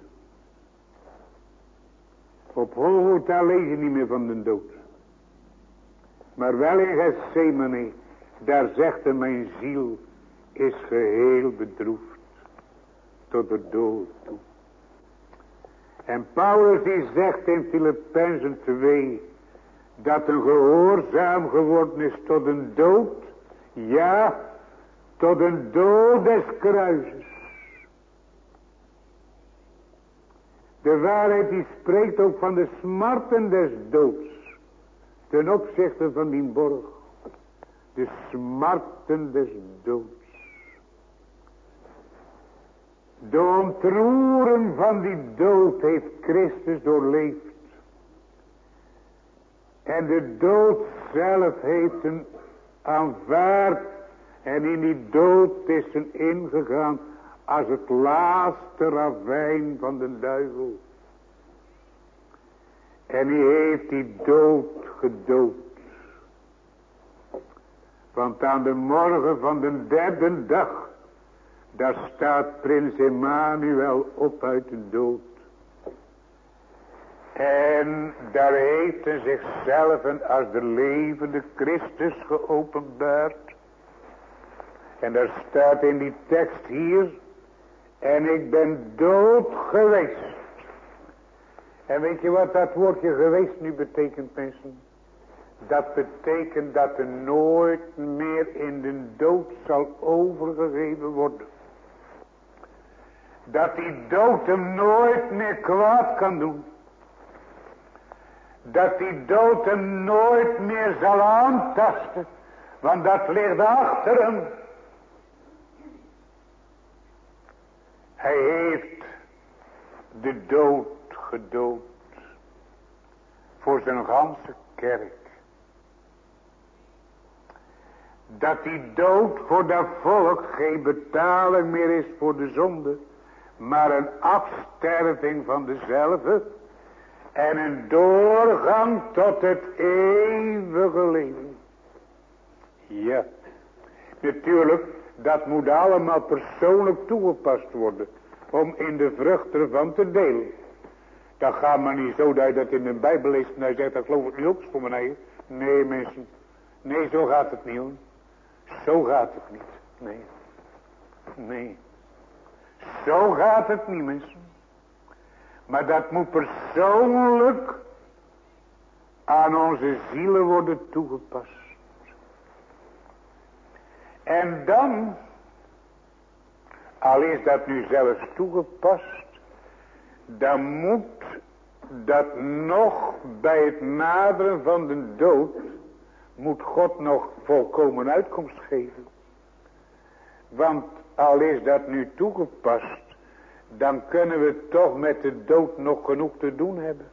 Op Golgotha lees je niet meer van de dood. Maar wel in Gethsemane, daar zegt hij, mijn ziel is geheel bedroefd tot de dood toe. En Paulus die zegt in Filippenzen 2, dat een gehoorzaam geworden is tot een dood, ja, tot een dood des kruises. De waarheid die spreekt ook van de smarten des doods, ten opzichte van die borg. De smarten des doods. De ontroering van die dood heeft Christus doorleefd. En de dood zelf heeft hem aanvaard. En in die dood is hem ingegaan als het laatste ravijn van de duivel. En hij heeft die dood gedood. Want aan de morgen van de derde dag, daar staat prins Emmanuel op uit de dood. En daar heeft hij zichzelf als de levende Christus geopenbaard. En daar staat in die tekst hier, en ik ben dood geweest. En weet je wat dat woordje geweest nu betekent, mensen? Dat betekent dat er nooit meer in de dood zal overgegeven worden. Dat die dood hem nooit meer kwaad kan doen. Dat die dood hem nooit meer zal aantasten. Want dat ligt achter hem. Hij heeft de dood gedood. Voor zijn ganse kerk. Dat die dood voor dat volk geen betaling meer is voor de zonde. Maar een afsterving van dezelfde. En een doorgang tot het eeuwige leven. Ja. Natuurlijk, dat moet allemaal persoonlijk toegepast worden. Om in de vrucht ervan te delen. Dat gaat maar niet zo dat je dat in de Bijbel leest. En hij zegt, dat geloof ik niet ook voor mijn eigen. Nee mensen. Nee, zo gaat het niet hoor. Zo gaat het niet. Nee. Nee. Zo gaat het niet mensen. Maar dat moet persoonlijk aan onze zielen worden toegepast. En dan, al is dat nu zelfs toegepast, dan moet dat nog bij het naderen van de dood, moet God nog volkomen uitkomst geven. Want al is dat nu toegepast, dan kunnen we toch met de dood nog genoeg te doen hebben.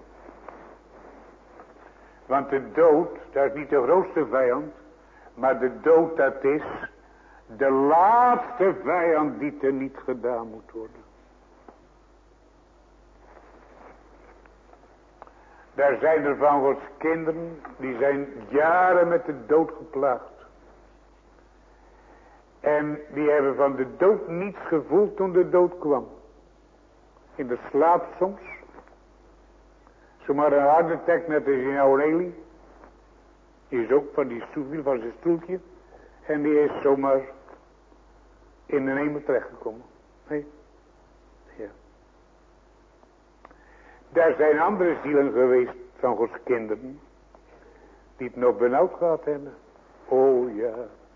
Want de dood, dat is niet de grootste vijand, maar de dood dat is de laatste vijand die er niet gedaan moet worden. Daar zijn er van Gods kinderen, die zijn jaren met de dood geplaagd. En die hebben van de dood niets gevoeld toen de dood kwam. In de slaap soms. Zomaar een harde attack net als in Aurelie. Die is ook van die stoel, van zijn stoeltje. En die is zomaar in de hemel terechtgekomen. Nee. Ja. Daar zijn andere zielen geweest van Gods kinderen. Die het nog benauwd gehad hebben. Oh ja.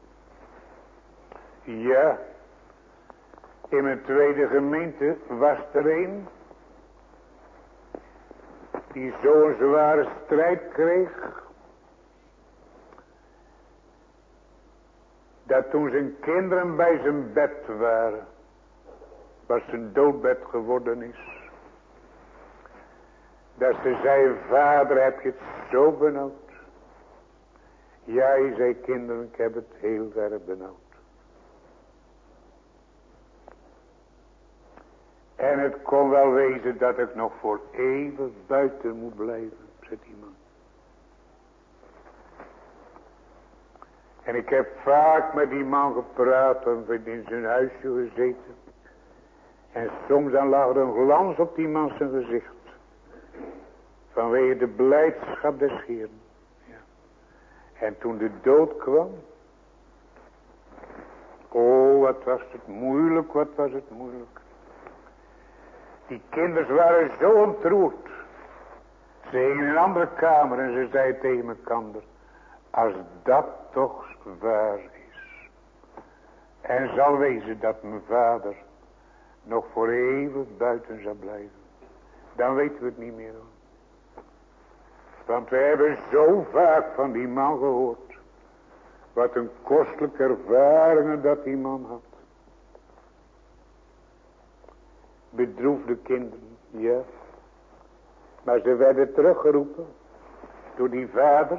Ja. In mijn tweede gemeente was er een. Die zo'n zware strijd kreeg. Dat toen zijn kinderen bij zijn bed waren. Was zijn doodbed geworden is. Dat ze zei, vader heb je het zo benauwd. Ja, hij zei, kinderen, ik heb het heel erg benauwd. En het kon wel wezen dat ik nog voor eeuwig buiten moet blijven, zegt die man. En ik heb vaak met die man gepraat en in zijn huisje gezeten. En soms dan lag er een glans op die man zijn gezicht. Vanwege de blijdschap des Heeren. Ja. En toen de dood kwam. Oh, wat was het moeilijk, wat was het moeilijk. Die kinderen waren zo ontroerd. Ze hingen in een andere kamer en ze zei tegen elkaar. Als dat toch waar is. En zal wezen dat mijn vader nog voor eeuwig buiten zal blijven. Dan weten we het niet meer hoor. Want we hebben zo vaak van die man gehoord. Wat een kostelijke ervaringen dat die man had. Bedroefde kinderen, ja. Maar ze werden teruggeroepen door die vader.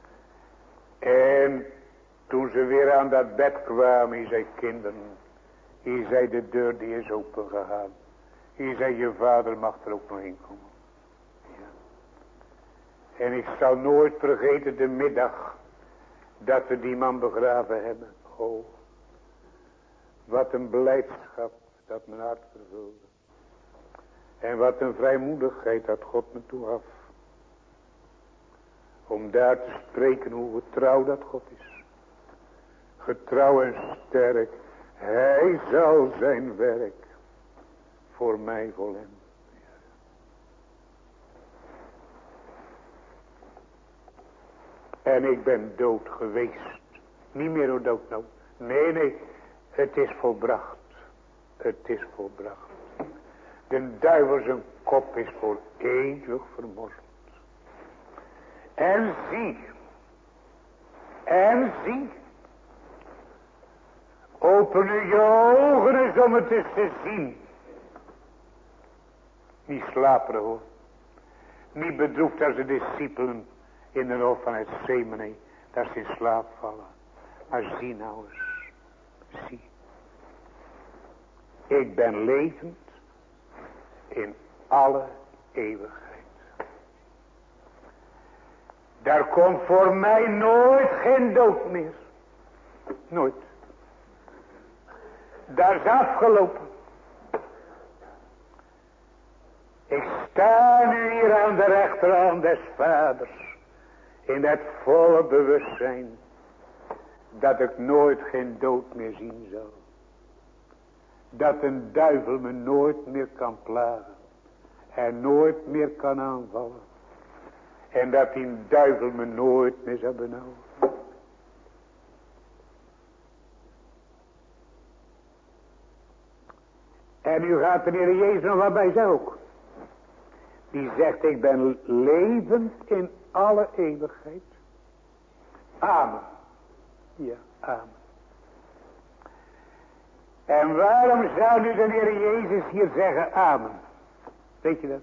En toen ze weer aan dat bed kwamen, hij zei, kinderen, hij zei, de deur die is open gegaan. Hij zei, je vader mag er ook nog in komen. Ja. En ik zal nooit vergeten de middag dat we die man begraven hebben. Oh, wat een blijdschap dat mijn hart vervulde. En wat een vrijmoedigheid dat God me toe gaf. Om daar te spreken hoe getrouw dat God is. Getrouw en sterk. Hij zal zijn werk voor mij volenden. En ik ben dood geweest. Niet meer door dood nou. Nee. Het is volbracht. Het is volbracht. De duivel zijn kop is voor eeuwig vermorzeld. En zie. Open nu je ogen eens om het eens te zien. Niet slaperig hoor. Niet bedroefd als de discipelen in de hoofd van het Semene. Dat ze in slaap vallen. Maar zie nou eens. Zie. Ik ben levend in alle eeuwigheid. Daar komt voor mij nooit geen dood meer. Nooit. Dat is afgelopen. Ik sta nu hier aan de rechterhand des vaders. In het volle bewustzijn. Dat ik nooit geen dood meer zien zal. Dat een duivel me nooit meer kan plagen. En nooit meer kan aanvallen. En dat die duivel me nooit meer zal benauwen. En nu gaat de Heer Jezus nog wat bij zeggen ook. Die zegt, ik ben levend in alle eeuwigheid. Amen. Ja, amen. En waarom zou nu de Heer Jezus hier zeggen amen? Weet je dat?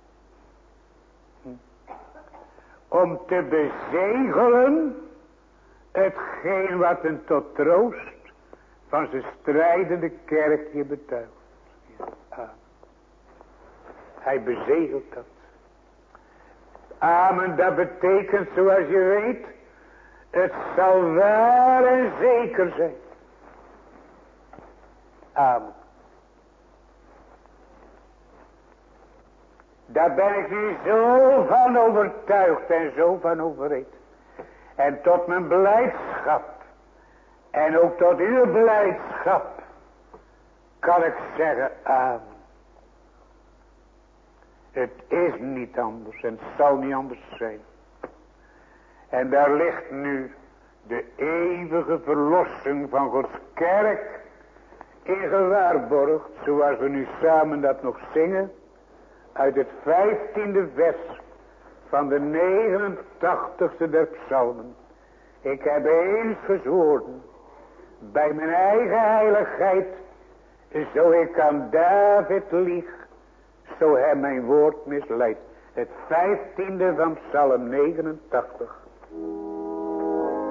Om te bezegelen hetgeen wat hem tot troost van zijn strijdende kerk hier betuigt. Ja, amen. Hij bezegelt dat. Amen, dat betekent zoals je weet, het zal waar en zeker zijn. Amen. Daar ben ik nu zo van overtuigd en zo van overreed. En tot mijn blijdschap. En ook tot uw blijdschap. Kan ik zeggen amen. Het is niet anders en het zal niet anders zijn. En daar ligt nu de eeuwige verlossing van Gods kerk in gewaarborgd. Zoals we nu samen dat nog zingen. Uit het 15e vers van de 89e der psalmen. Ik heb eens gezworen bij mijn eigen heiligheid. Zo ik aan David lieg, zo hem mijn woord misleidt. Het 15e van psalm 89.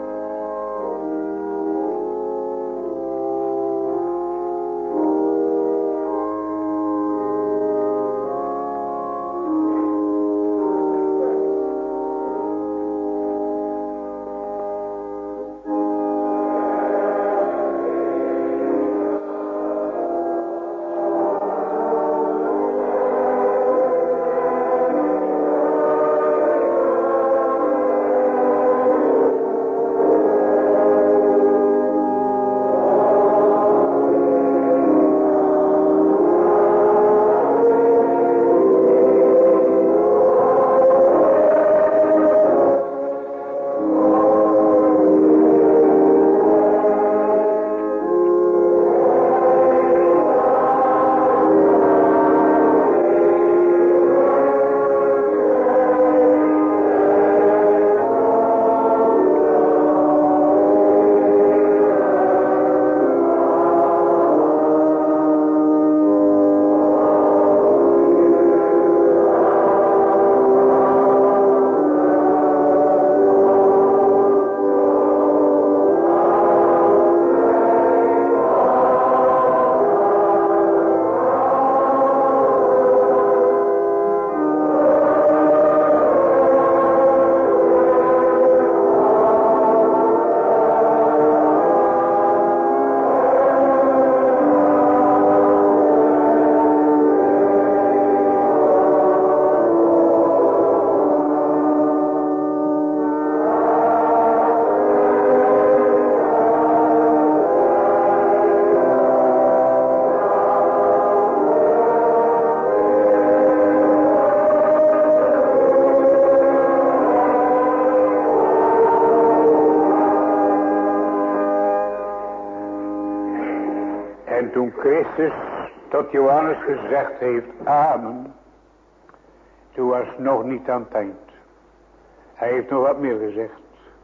En toen Christus tot Johannes gezegd heeft, amen. Toen was het nog niet aan het eind. Hij heeft nog wat meer gezegd.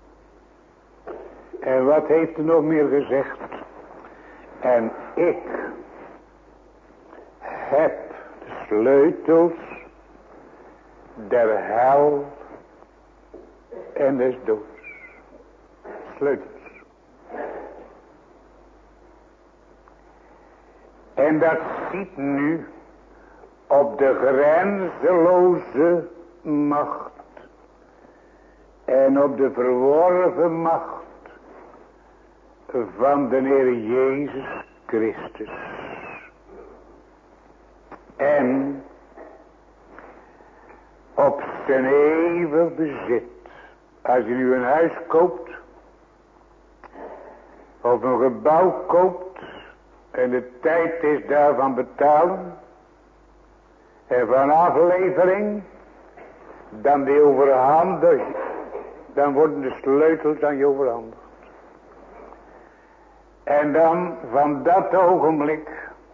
En wat heeft hij nog meer gezegd? En ik heb de sleutels der hel en des doods. Sleutels. En dat ziet nu op de grenzeloze macht en op de verworven macht van de Heer Jezus Christus. En op zijn eeuwig bezit. Als je nu een huis koopt, of een gebouw koopt, en de tijd is daarvan betalen, en van aflevering, dan die overhandigd, dan worden de sleutels aan je overhandigd. En dan van dat ogenblik,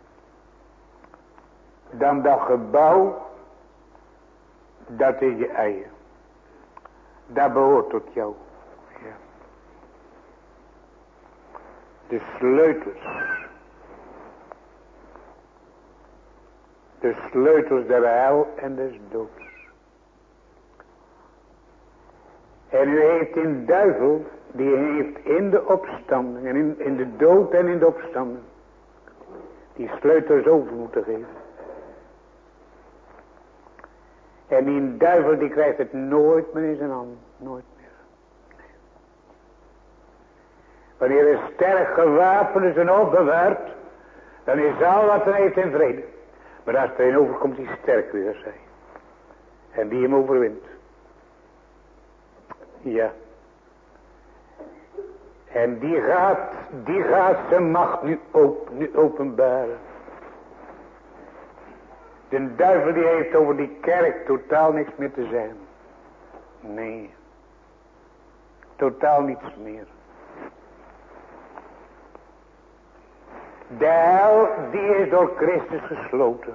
dan dat gebouw, dat is je eigen. Dat behoort tot jou. Ja. De sleutels. De sleutels der hel en des doods. En u heeft in duivel, die heeft in de opstanding, en in de dood en in de opstanding, die sleutels over moeten geven. En die duivel die krijgt het nooit meer in zijn hand. Nooit meer. Nee. Wanneer een sterk gewapend is en opbewaard, dan is al wat hij heeft in vrede. Maar als er een overkomt die sterk weer zijn. En die hem overwint. Ja. En die gaat zijn macht nu openbaren. De duivel die heeft over die kerk totaal niks meer te zeggen. Nee. Totaal niets meer. De hel die is door Christus gesloten.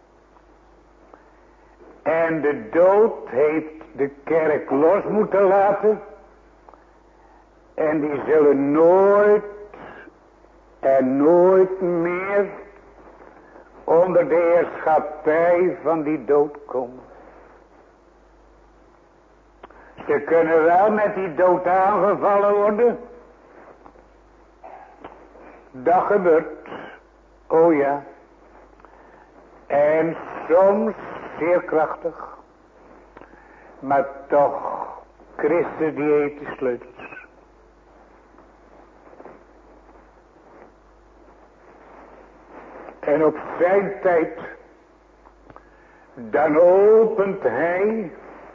En de dood heeft de kerk los moeten laten. En die zullen nooit en nooit meer onder de heerschappij van die dood komen. Ze kunnen wel met die dood aangevallen worden. Dat gebeurt. Oh ja. En soms zeer krachtig. Maar toch, Christus die heeft de sleutels. En op zijn tijd, dan opent hij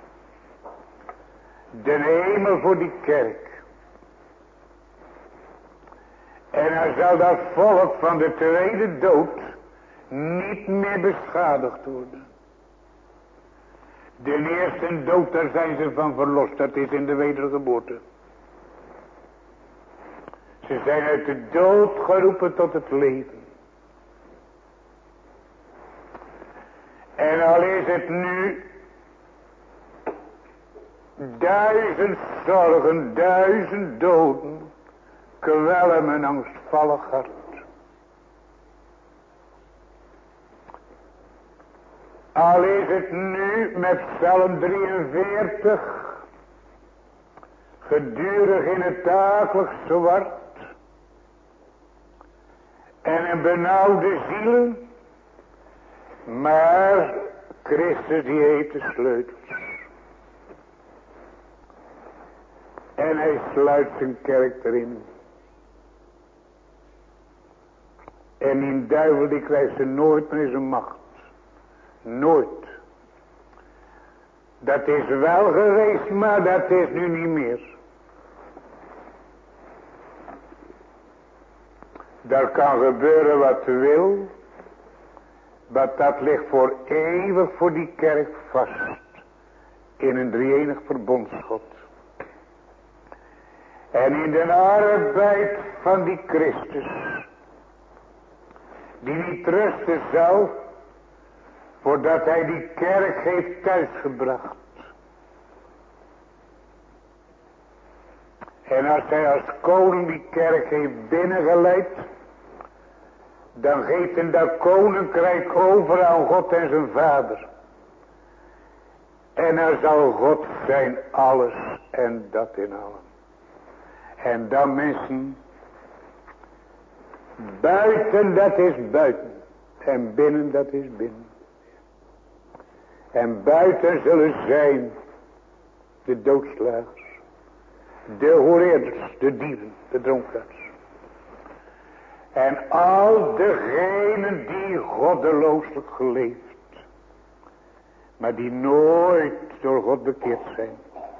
de hemel voor die kerk. En hij zal dat volk van de tweede dood niet meer beschadigd worden. De eerste dood, daar zijn ze van verlost. Dat is in de wedergeboorte. Ze zijn uit de dood geroepen tot het leven. En al is het nu 1000 zorgen, 1000 doden, kwellen mijn angstvallig hart. Al is het nu met Psalm 43, gedurig in het dagelijks zwart, en een benauwde ziel, maar Christus die heeft de sleutels. En hij sluit zijn kerk erin. En die duivel die krijgt ze nooit meer in zijn macht. Nooit. Dat is wel geweest, maar dat is nu niet meer. Daar kan gebeuren wat wil. Maar dat ligt voor eeuwig voor die kerk vast. In een drie-enig verbondsgod. En in de arbeid van die Christus Die niet rusten zou, voordat hij die kerk heeft thuisgebracht. En als hij als koning die kerk heeft binnengeleid, dan geeft hij dat koninkrijk over aan God en zijn vader. En er zal God zijn alles en dat in allen. En dan mensen, buiten dat is buiten. En binnen dat is binnen. En buiten zullen zijn de doodslagers, de hoereerders, de dieven, de dronkaards. En al degenen die goddelooselijk geleefd, maar die nooit door God bekeerd zijn.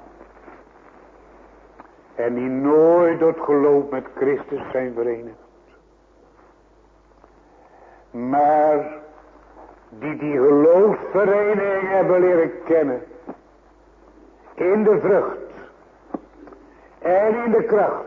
En die nooit door het geloof met Christus zijn verenigd. Maar die geloofsvereniging hebben leren kennen. In de vrucht. En in de kracht.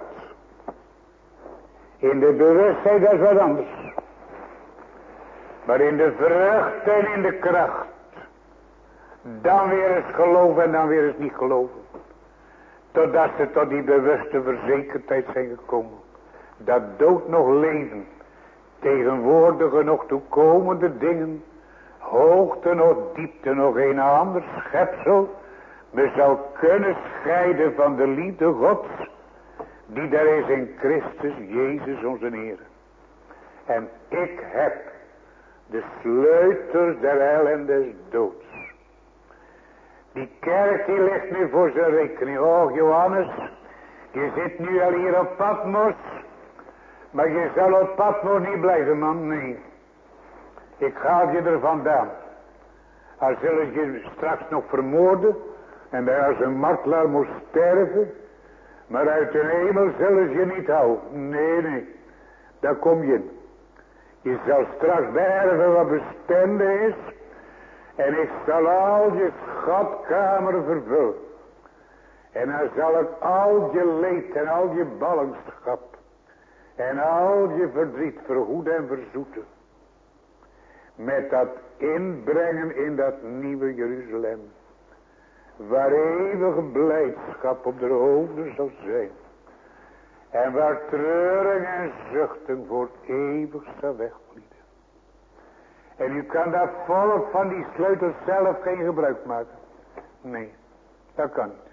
In de bewustheid, dat is wat anders. Maar in de vrucht en in de kracht. Dan weer eens geloven en dan weer eens niet geloven. Totdat ze tot die bewuste verzekerdheid zijn gekomen. Dat dood nog leven. Tegenwoordige nog toekomende dingen. Hoogte nog diepte nog een ander schepsel. Me zal kunnen scheiden van de liefde Gods. Die daar is in Christus Jezus onze Heer. En ik heb de sleutels der hel en des doods. Die kerk die ligt nu voor zijn rekening. Oh Johannes, je zit nu al hier op Patmos. Maar je zal op Patmos niet blijven, man. Nee. Ik haal je er vandaan. Al zullen je straks nog vermoorden. En daar als een martelaar moet sterven. Maar uit de hemel zullen ze je niet houden. Nee, nee. Daar kom je in. Je zal straks beërven wat bestenden is. En ik zal al je schatkamer vervullen. En dan zal ik al je leed en al je ballingschap. En al je verdriet vergoeden en verzoeten. Met dat inbrengen in dat nieuwe Jeruzalem. Waar eeuwige blijdschap op de hoofden zal zijn. En waar treuring en zuchten voor eeuwig zal wegvlieden. En u kan daar volk van die sleutels zelf geen gebruik maken. Nee, dat kan niet.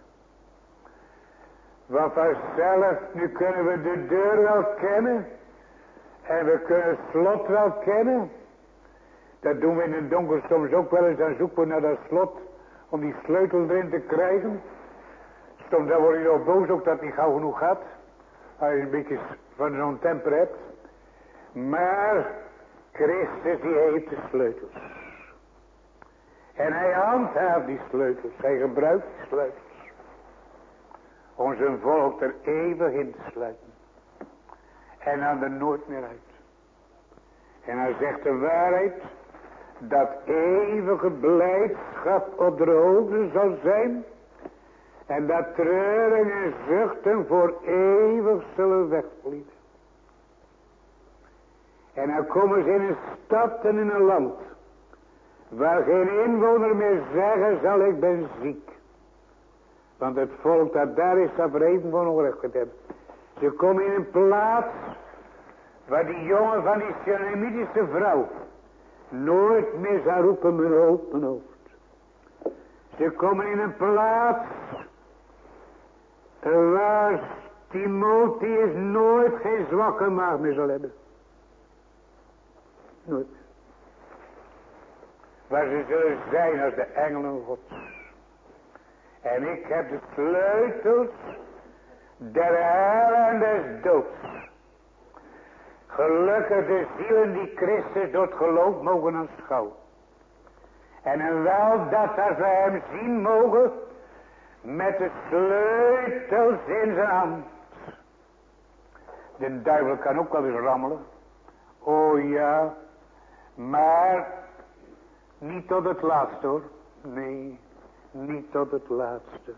Want vanzelf, nu kunnen we de deur wel kennen. En we kunnen het slot wel kennen. Dat doen we in het donker soms ook wel eens. Dan zoeken we naar dat slot. Om die sleutel erin te krijgen. Soms dan word je nog boos ook dat het niet gauw genoeg gaat. Als je een beetje van zo'n temper hebt. Maar Christus die heeft de sleutels. En hij handhaaft die sleutels. Hij gebruikt die sleutels. Om zijn volk er eeuwig in te sluiten. En dan er nooit meer uit. En hij zegt de waarheid. Dat eeuwige blijdschap op de hoofden zal zijn. En dat treuren en zuchten voor eeuwig zullen wegvlieden. En dan komen ze in een stad en in een land. Waar geen inwoner meer zeggen zal ik ben ziek. Want het volk dat daar is, dat vreemd voor onrecht hebben. Ze komen in een plaats. Waar die jongen van die Sunamitische vrouw. Nooit meer zal roepen mijn hoofd, mijn hoofd. Ze komen in een plaats. Waar Timotheus nooit geen zwakke maag meer zal hebben. Nooit. Waar ze zullen zijn als de engelen Gods. En ik heb de sleutels der hel en des doods. Gelukkig de zielen die Christus door het geloof mogen aanschouwen. En wel dat als we hem zien mogen met de sleutels in zijn hand. De duivel kan ook wel eens rammelen. Oh ja, maar niet tot het laatste hoor. Nee, niet tot het laatste.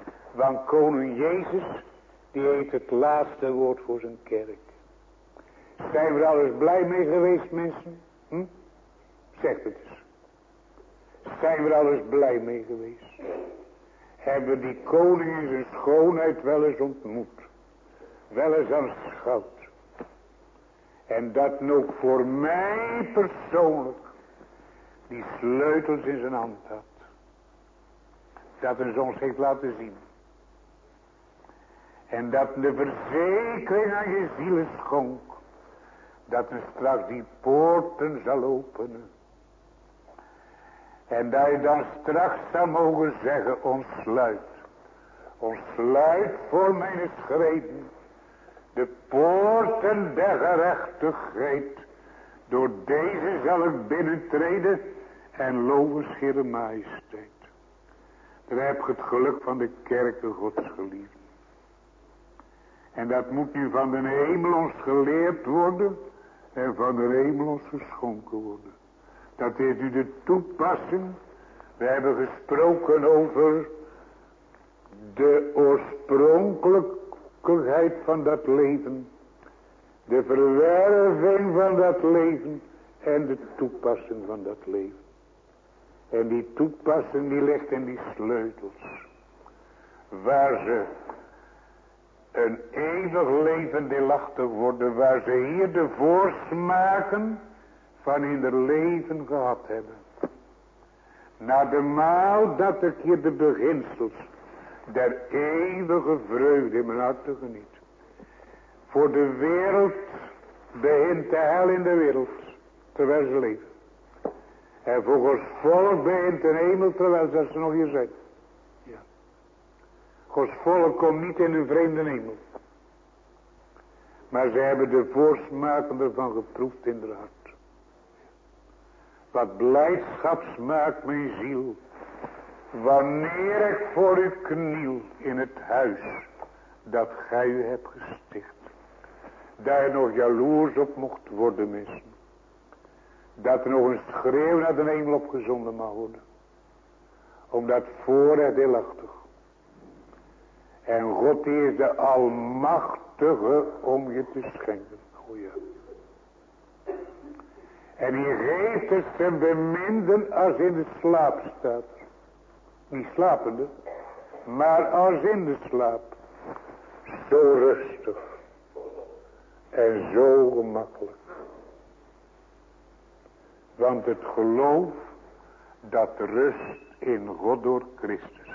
Want koning Jezus, die heeft het laatste woord voor zijn kerk. Zijn we er alles blij mee geweest, mensen? Zeg het eens. Zijn we er alles blij mee geweest? Hebben die koning in zijn schoonheid wel eens ontmoet? Wel eens aanschouwd? En dat ook voor mij persoonlijk die sleutels in zijn hand had. Dat hij ons heeft laten zien. En dat de verzekering aan je zielen schonk. Dat hij straks die poorten zal openen. En dat je dan straks zou mogen zeggen, ontsluit. Ontsluit voor mijn schreden. De poorten der gerechtigheid. Door deze zal ik binnentreden en loven schille majesteit. Dan heb je het geluk van de kerken Gods geliefden. En dat moet nu van de hemel ons geleerd worden en van de hemel ons geschonken worden. Dat is nu de toepassing. We hebben gesproken over de oorspronkelijkheid van dat leven. De verwerving van dat leven en de toepassing van dat leven. En die toepassing die ligt in die sleutels. Waar ze een eeuwig leven deelachtig worden. Waar ze hier de voorsmaken van in het leven gehad hebben. Na de maal dat ik hier de beginsels der eeuwige vreugde in mijn hart te genieten. Voor de wereld begint de hel in de wereld terwijl ze leven. En voor Gods volk begint de hemel terwijl ze nog hier zijn. Ja. Gods volk komt niet in een vreemde hemel. Maar ze hebben de voorsmaken ervan geproefd in haar hart. Wat blijdschap smaakt mijn ziel. Wanneer ik voor u kniel in het huis dat gij u hebt gesticht. Daar nog jaloers op mocht worden, mensen. Dat er nog een schreeuw naar de hemel opgezonden mag worden. Omdat voorrecht deelachtig. En God die is de almachtige om je te schenken. O ja. En die geeft het zijn beminden als in de slaap staat. Niet slapende, maar als in de slaap. Zo rustig. En zo gemakkelijk. Want het geloof dat rust in God door Christus.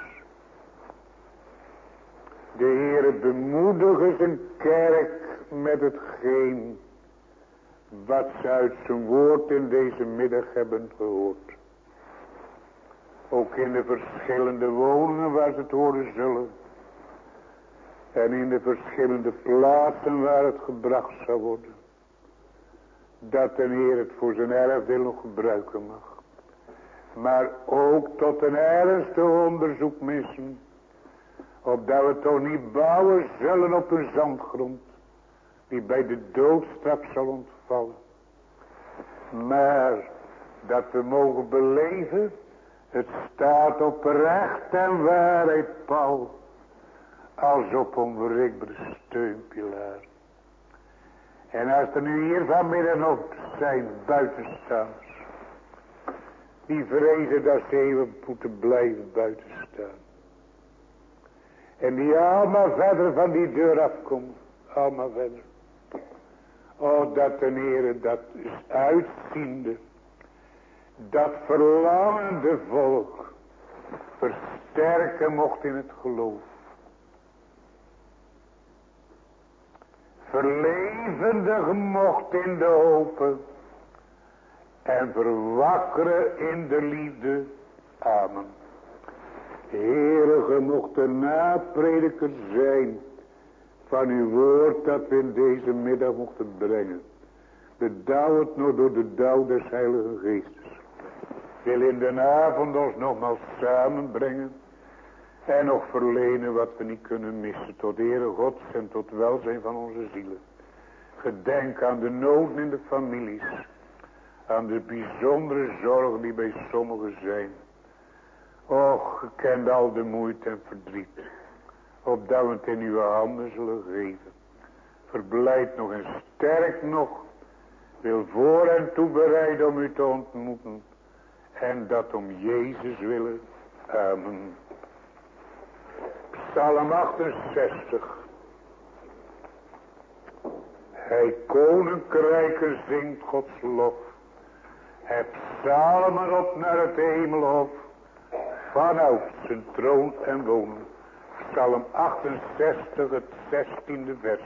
De Heere bemoedige zijn kerk met hetgeen wat ze uit zijn woord in deze middag hebben gehoord. Ook in de verschillende woningen waar ze het horen zullen. En in de verschillende plaatsen waar het gebracht zal worden. Dat de Heer het voor zijn erfdeel nog gebruiken mag. Maar ook tot een ernstig onderzoek missen. Opdat we toch niet bouwen zullen op een zandgrond. Die bij de dood straks zal ontvallen. Maar dat we mogen beleven. Het staat op recht en waarheid Paul. Als op onwrikbare steunpilaar. En als er nu hier vanmiddag ook zijn buitenstaanders. Die vrezen dat ze even moeten blijven buitenstaan. En die allemaal verder van die deur afkomen. Allemaal verder. Oh, dat de Heer dat is uitziende. Dat verlangende volk versterken mocht in het geloof. Verlevendig mocht in de hopen. En verwakkeren in de liefde. Amen. Heere, ge mocht de naprediker zijn van uw woord dat we in deze middag mochten brengen. Bedauwd nog door de dauw des Heilige Geestes. Wil in de avond ons nogmaals samenbrengen. En nog verlenen wat we niet kunnen missen. Tot ere Gods en tot welzijn van onze zielen. Gedenk aan de noden in de families. Aan de bijzondere zorgen die bij sommigen zijn. Och, gekend al de moeite en verdriet. Opdat we het in uw handen zullen geven. Verblijd nog en sterk nog. Wil voor en toe bereiden om u te ontmoeten. En dat om Jezus willen. Amen. Psalm 68. Hij koninkrijken zingt Gods lof. Het psalmen op naar het hemelhof. Vanuit zijn troon en wonen. Psalm 68, het 16e vers.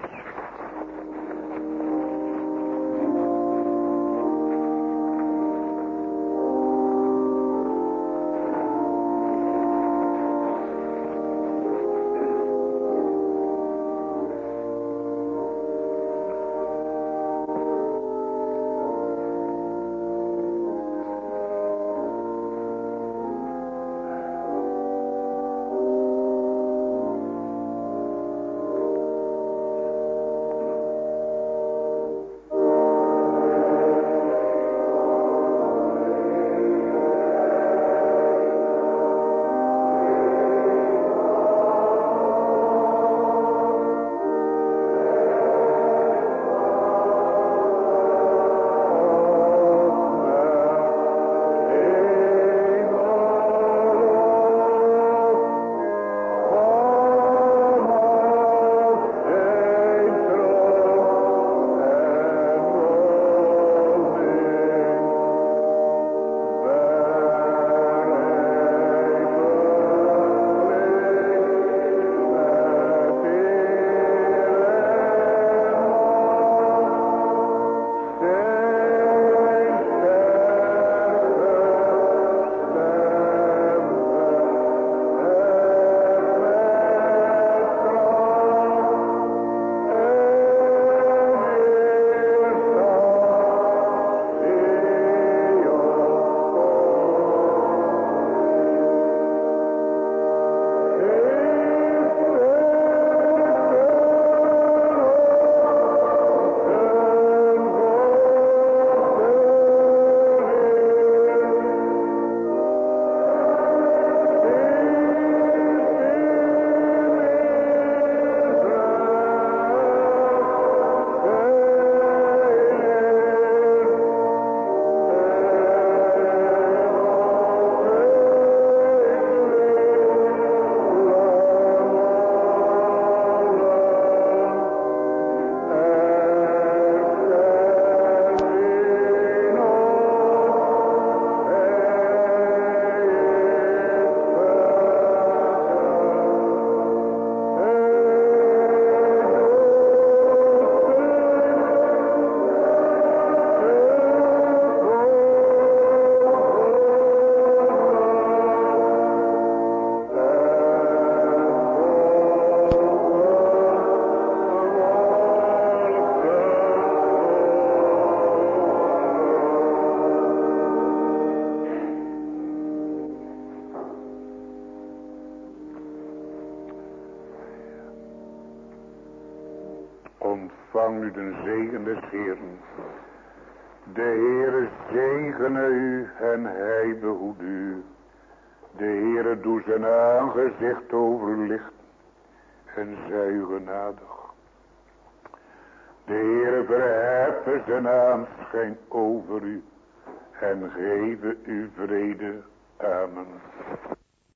Ontvang nu de zegen des Heeren. De Heere zegene u en hij behoed u. De Heere doe zijn aangezicht overlichten en zij u genadig. De Heere verheffen zijn aanschijn over u en geven u vrede. Amen.